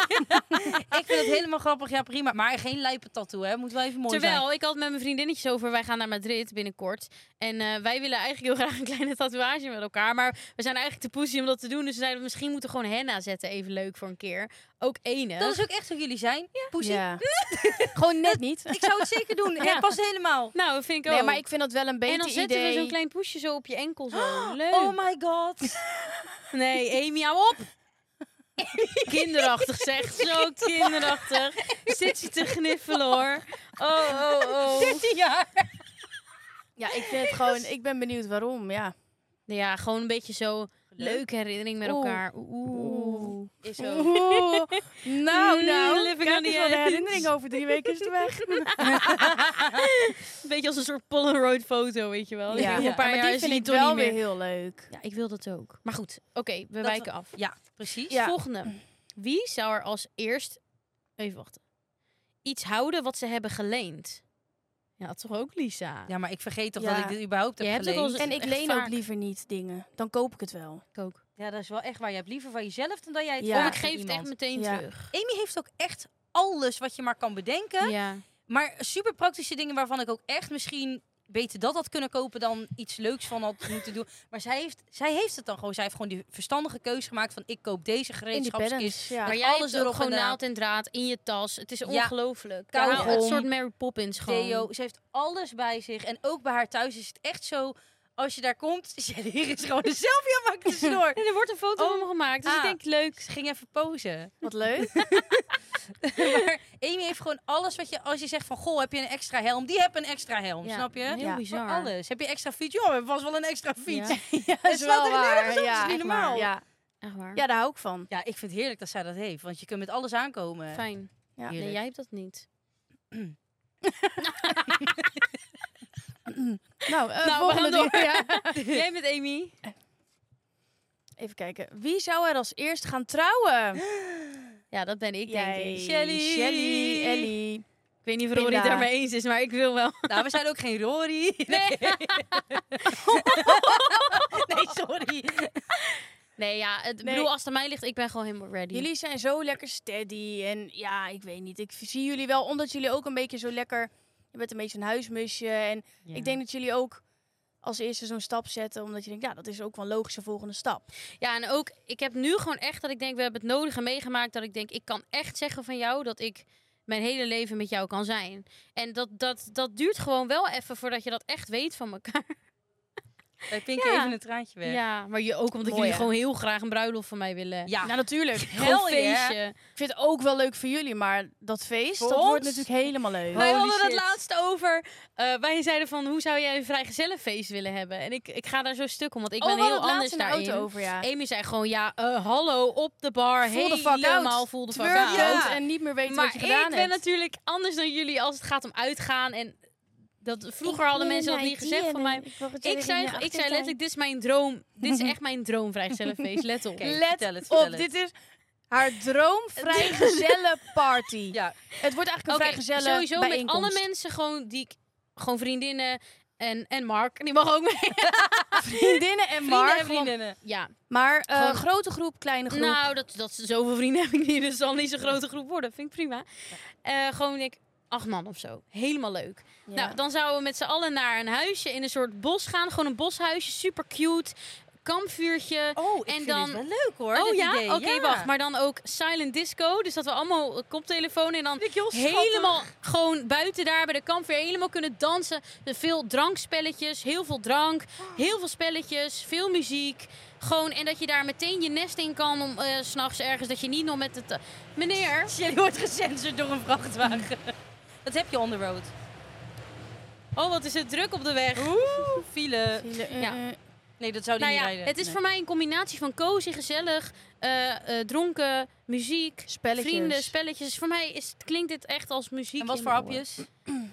Ik vind het helemaal grappig, ja prima. Maar geen lijpe tattoo, hè. Moet wel even mooi zijn. Terwijl, ik had met mijn vriendinnetjes over, wij gaan naar Madrid binnenkort. En wij willen eigenlijk heel graag een kleine tatoeage met elkaar. Maar we zijn eigenlijk te poesie om dat te doen. Dus we zeiden, misschien moeten we gewoon henna zetten, even leuk voor een keer. Ook enig. Dat is ook echt hoe jullie zijn. Poesie. Ja. Gewoon net niet. Ik zou het zeker doen. Ja. Het past helemaal. Nou, dat vind ik ook. Nee, maar ik vind dat wel een en beter dan zetten idee. we zo'n klein poesje zo op je enkel zo. Leuk. Oh my god. Nee, Amy, hou op. Kinderachtig zeg. Zo kinderachtig. Zit je te gniffelen hoor. Oh. 13 jaar. Ja, ik vind het gewoon... Ik ben benieuwd waarom, ja. Ja, gewoon een beetje zo leuke herinnering met Oeh. elkaar. Oeh. Is zo. Oeh. Nou. Living Kijk on the eens wat de edge. herinnering over 3 weken is het weg. Een beetje als een soort Polaroid foto, weet je wel. Ja, Over een paar maar jaar die zie vind je ik het toch wel niet weer meer. heel leuk. Ja, ik wil dat ook. Maar goed, oké, we Dat wijken af. Ja, precies. Ja. Volgende. Wie zou er als eerst... Even wachten. Iets houden wat ze hebben geleend? Ja, toch ook Lisa? Ja, maar ik vergeet toch Ja. dat ik dit überhaupt heb Je hebt ook geleend. al En ik echt leen vaak. ook liever niet dingen. Dan koop ik het wel. Ik ook. Ja, dat is wel echt waar. Je hebt liever van jezelf dan dat jij het Ja. Of vraagt ik aan geef het iemand. echt meteen Ja. terug. Amy heeft ook echt alles wat je maar kan bedenken. Ja. Maar super praktische dingen waarvan ik ook echt misschien beter dat had kunnen kopen dan iets leuks van had moeten doen. Maar zij heeft het dan gewoon. Zij heeft gewoon die verstandige keuze gemaakt van ik koop deze gereedschapskist. Independence, ja. Maar jij alles hebt ook erop gewoon en eraan. naald en draad in je tas. Het is Ja. ongelooflijk. Kauwgom. Ja, een soort Mary Poppins gewoon. Theo, ze heeft alles bij zich. En ook bij haar thuis is het echt zo... als je daar komt, hier is gewoon een selfie aan maken tussendoor. En er wordt een foto van me gemaakt. Dus ik denk, leuk. Ze ging even posen. Wat leuk. Maar Amy heeft gewoon alles wat je... Als je zegt van, goh, heb je een extra helm? Die heeft een extra helm, Ja, snap je? heel Ja, bizar. Voor alles. Heb je extra fiets? Ja, we hebben vast wel een extra fiets. Ja. Ja, Het slaat echt nergens op, Ja, dat is niet echt normaal. waar. Ja. Echt waar. Ja, daar hou ik van. Ja, ik vind het heerlijk dat zij dat heeft. Want je kunt met alles aankomen. Fijn. Ja. Nee, Heerlijk. jij hebt dat niet. Nou, we volgende gaan door. ding. Ja. Jij bent Amy. Even kijken. Wie zou er als eerst gaan trouwen? Ja, dat ben ik, denk ik. Shelly. Ellie. Ik weet niet of Rory Pinda. het daarmee eens is, maar ik wil wel. Nou, we zijn ook geen Rory. Nee. Nee, sorry. Nee, ja, ik bedoel, als het aan mij ligt, ik ben gewoon helemaal ready. Jullie zijn zo lekker steady. En ja, ik weet niet. Ik zie jullie wel, omdat jullie ook een beetje zo lekker... Je bent een beetje een huismusje. En ik denk dat jullie ook als eerste zo'n stap zetten. Omdat je denkt, ja, dat is ook wel een logische volgende stap. Ja, en ook, ik heb nu gewoon echt dat ik denk, we hebben het nodige meegemaakt. Dat ik denk, ik kan echt zeggen van jou dat ik mijn hele leven met jou kan zijn. En dat duurt gewoon wel even voordat je dat echt weet van elkaar. Wij pinken Ja. even een traantje weg. Ja, maar je ook omdat Mooi, jullie hè? gewoon heel graag een bruiloft van mij willen. Ja. Nou, natuurlijk. Gewoon Hell yeah. feestje. Ik vind het ook wel leuk voor jullie. Maar dat feest, Voor dat ons? wordt natuurlijk helemaal leuk. Wij Holy hadden het shit. laatst over. Wij zeiden van, hoe zou jij een vrijgezellenfeest willen hebben? En ik ga daar zo stuk om, want ik ben we hadden heel het anders laatst in de daarin. auto over, ja. Amy zei gewoon, ja, hallo, op de bar, Full the fuck helemaal out. full the fuck Twerk out. out en niet meer weten Maar wat je gedaan ik ben hebt. natuurlijk anders dan jullie als het gaat om uitgaan. En vroeger hadden mensen dat niet gezegd van mij. Ik zei letterlijk, dit is mijn droom. Dit is echt mijn droom vrijgezellenfeest. Let op. Oké, Let vertel het, op, vertel het. dit is haar droom vrijgezellenparty. Ja, Het wordt eigenlijk een Oké, vrijgezellen sowieso met bijeenkomst. alle mensen gewoon die gewoon vriendinnen en Mark, die mag ook mee. Vriendinnen en Mark. vrienden en gewoon- vriendinnen. Ja, Maar Gewoon- grote groep, kleine groep. nou, zoveel vrienden heb ik niet, dus het zal niet zo'n grote groep worden. Vind ik prima. Gewoon denk ik 8 man of zo. Helemaal leuk. Ja. Nou, dan zouden we met z'n allen naar een huisje in een soort bos gaan. Gewoon een boshuisje, super cute. Kampvuurtje. Oh, ik En vind dan- dit wel leuk hoor. Oh dit ja? idee. Oké, Ja. wacht. Maar dan ook silent disco. Dus dat we allemaal koptelefoon en dan Vind ik heel schattig. helemaal gewoon buiten daar bij de kampvuur helemaal kunnen dansen. Veel drankspelletjes, heel veel drank, heel veel spelletjes, veel muziek. Gewoon, en dat je daar meteen je nest in kan om 's nachts ergens, dat je niet nog met het... Meneer, Shelly wordt gecensureerd door een vrachtwagen. Dat heb je on the road. oh wat is het druk op de weg. File. Ja. Nee, dat zou die Nou niet ja, rijden. het is Nee. voor mij een combinatie van cozy, gezellig, dronken, muziek, Spelletjes. vrienden, spelletjes. Voor mij klinkt dit echt als muziek. En wat in voor mijn oren. hapjes?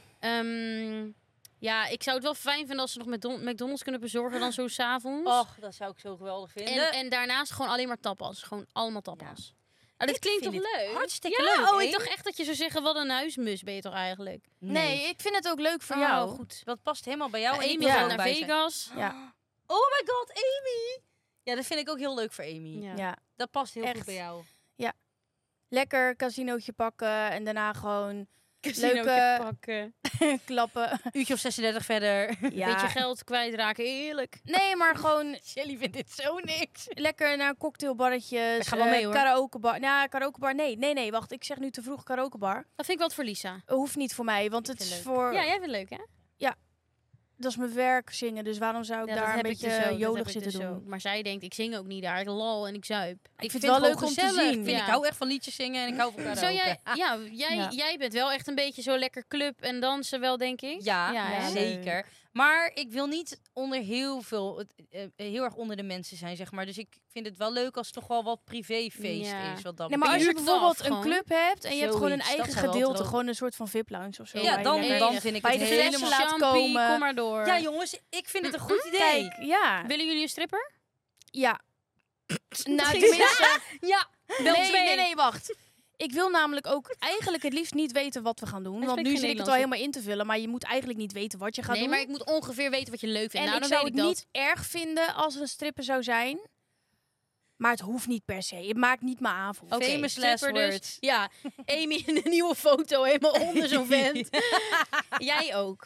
Ja, ik zou het wel fijn vinden als ze nog McDonald's kunnen bezorgen dan zo s'avonds. Och, dat zou ik zo geweldig vinden. En daarnaast gewoon alleen maar tapas. Gewoon allemaal tapas. Nou, dit Ik klinkt vind toch dit leuk? hartstikke ja, leuk, oh, hè? ik dacht echt dat je zou zeggen, wat een huismus ben je toch eigenlijk? Nee, ik vind het ook leuk voor Oh, jou. goed. Dat past helemaal bij jou. Ja, en Amy ik wil gaat er naar ook bij zijn. Vegas. Ja. Oh my god, Amy! Ja, dat vind ik ook heel leuk voor Amy. Ja. Ja. Dat past heel Echt. goed bij jou. Lekker casinootje pakken en daarna gewoon Casinootje Leuke- pakken. klappen. Uurtje of 36 verder. Ja. Beetje geld kwijtraken, heerlijk. Nee, maar gewoon Shelly vindt dit zo niks. lekker naar cocktailbarretjes. Ik ga wel mee, hoor. Karaokebar. Nou, karaokebar, nee, wacht. Ik zeg nu te vroeg karaokebar. Dat vind ik wat voor Lisa. Hoeft niet voor mij, want het vind is het voor... Ja, jij vindt het leuk, hè? Dat is mijn werk zingen, dus waarom zou ik Ja, dat daar een heb ik beetje dus ook, dat heb jolig ik zitten dus doen? ook. Maar zij denkt, ik zing ook niet daar. Ik lal en ik zuip. Ik vind het wel leuk om te gezellig. zien. Vind Ja. Ik hou echt van liedjes zingen en ik hou van karaoke. Zou jij, ja, Ja. jij bent wel echt een beetje zo lekker club en dansen wel, denk ik. Ja, Ja, hè? zeker. Maar ik wil niet onder heel erg onder de mensen zijn, zeg maar. Dus ik vind het wel leuk als het toch wel wat privéfeest Ja. is. Wat dat Nee, maar Je als je huurt het bijvoorbeeld af, een gewoon. club hebt en je hebt gewoon een Zoiets, dat eigen zou wel gedeelte, droom. gewoon een soort van VIP-lounge of zo. Ja, waar je dan lekker- vind ik Waar het je de helemaal... flessen laat Champie, komen. kom maar door. Ja, jongens, ik vind het een goed idee. Kijk, ja. Willen jullie een stripper? Ja. Nou, ging tenminste... Ja, wel twee. Nee, wacht. Ik wil namelijk ook eigenlijk het liefst niet weten wat we gaan doen. Want spreekt nu geen zit ik het al helemaal in te vullen. Maar je moet eigenlijk niet weten wat je gaat Nee, doen. maar ik moet ongeveer weten wat je leuk vindt. En Nou, ik dan zou weet het ik niet erg vinden als er een stripper zou zijn. Maar het hoeft niet per se. Het maakt niet mijn avond. Oké, Famous stripper last dus. words. Ja, Amy in een nieuwe foto helemaal onder zo'n vent. Jij ook.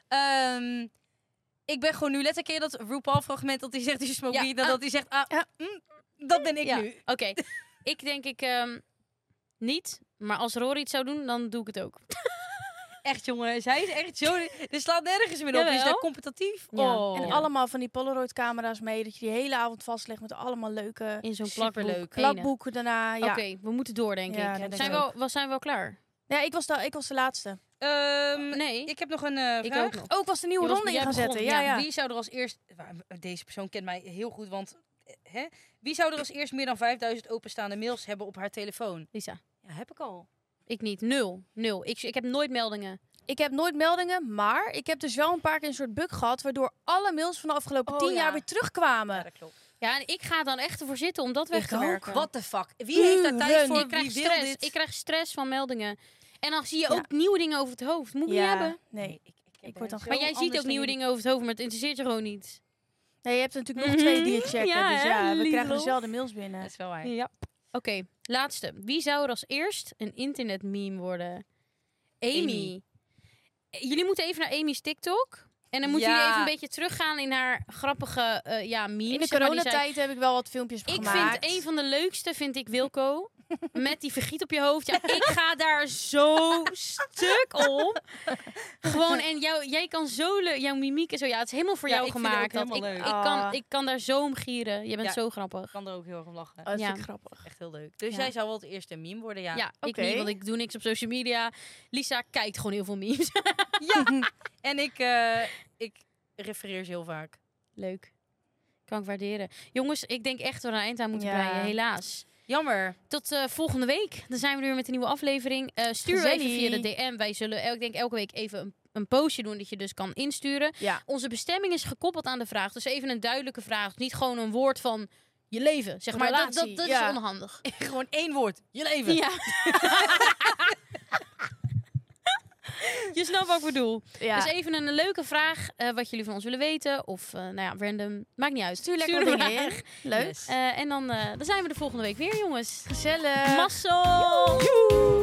Ik ben gewoon nu letterlijk dat RuPaul-fragment dat hij zegt, die smoke Ja, weed, en dat hij zegt, Ja. dat ben ik Ja, nu. oké. Ik denk niet. Maar als Rory het zou doen, dan doe ik het ook. echt, jongen. Zij is echt zo... Er slaat nergens meer op. Jawel. Is daar competitief? Ja. Oh. En allemaal van die Polaroid-camera's mee. Dat je die hele avond vastlegt met allemaal leuke In zo'n Superleuk. plakboek. plakboeken daarna. Ja. Oké, we moeten door, denk Ja, ik. dat Zijn denk we zijn we wel klaar? Ja, ik was de laatste. Nee, Ik heb nog een ik vraag. ook nog. Oh, ik was de nieuwe Je was- ronde in jij gaan begon, zetten. ja. Ja. Wie zou er als eerst... Deze persoon kent mij heel goed, want... Hè? Wie zou er als eerst meer dan 5000 openstaande mails hebben op haar telefoon? Lisa. Ja, heb ik al. Ik niet. Nul. Ik heb nooit meldingen. Ik heb nooit meldingen, maar ik heb dus wel een paar keer een soort bug gehad... waardoor alle mails van de afgelopen 10 jaar weer terugkwamen. Ja, dat klopt. Ja, en ik ga dan echt ervoor zitten om dat weg Ik te ook. werken. What the fuck? Wie heeft daar tijd voor? Ik krijg Wie wil stress. dit? Ik krijg stress van meldingen. En dan zie je Ja. ook nieuwe dingen over het hoofd. Moet ik niet hebben. Nee. Ik word dan zo Maar jij ziet anders ook nieuwe dan dingen over het hoofd, maar het interesseert je gewoon niet. Nee, je hebt er natuurlijk nog 2 die je checken. Ja, dus hè, ja, we lief krijgen lof. dezelfde mails jullie. binnen. Dat is wel waar. Ja. Oké, laatste. Wie zou er als eerst een internetmeme worden? Amy. Jullie moeten even naar Amy's TikTok. En dan moeten Ja. jullie even een beetje teruggaan in haar grappige memes. In de zeg maar, die zij- coronatijd heb ik wel wat filmpjes van Ik gemaakt. vind een van de leukste, vind ik Wilco. Met die vergiet op je hoofd. Ja, ik ga daar zo stuk op. Gewoon, en jij kan zo leuk... Jouw mimiek en zo. Ja, het is helemaal voor Ja, jou ik vind het gemaakt. ook Dat helemaal ik, leuk. Ah. ik kan daar zo om gieren. Je bent Ja. zo grappig. Ik kan er ook heel erg om lachen. Oh, dat Ja. vind ik grappig. Echt heel leuk. Dus Ja. jij zou wel het eerste meme worden, ja. Ja, ik Oké. niet, want ik doe niks op social media. Lisa kijkt gewoon heel veel memes. Ja. En ik refereer ze heel vaak. Leuk. Kan ik waarderen. Jongens, ik denk echt dat we een eind aan moeten Ja. breien. Helaas. Jammer. Tot volgende week. Dan zijn we er weer met een nieuwe aflevering. Stuur Gezellig. even via de DM. Wij zullen elke week even een postje doen dat je dus kan insturen. Ja. Onze bestemming is gekoppeld aan de vraag. Dus even een duidelijke vraag. Niet gewoon een woord van je leven. Zeg maar, Relatie, dat ja. is onhandig. Gewoon 1 woord. Je leven. Ja. Je snapt wat ik bedoel. Ja. Dus even een leuke vraag. Wat jullie van ons willen weten. Of random. Maakt niet uit. Stuur lekker een wat dingen vraag. in. Leuk. Yes. En dan zijn we de volgende week weer, jongens. Gezellig. Mazzel!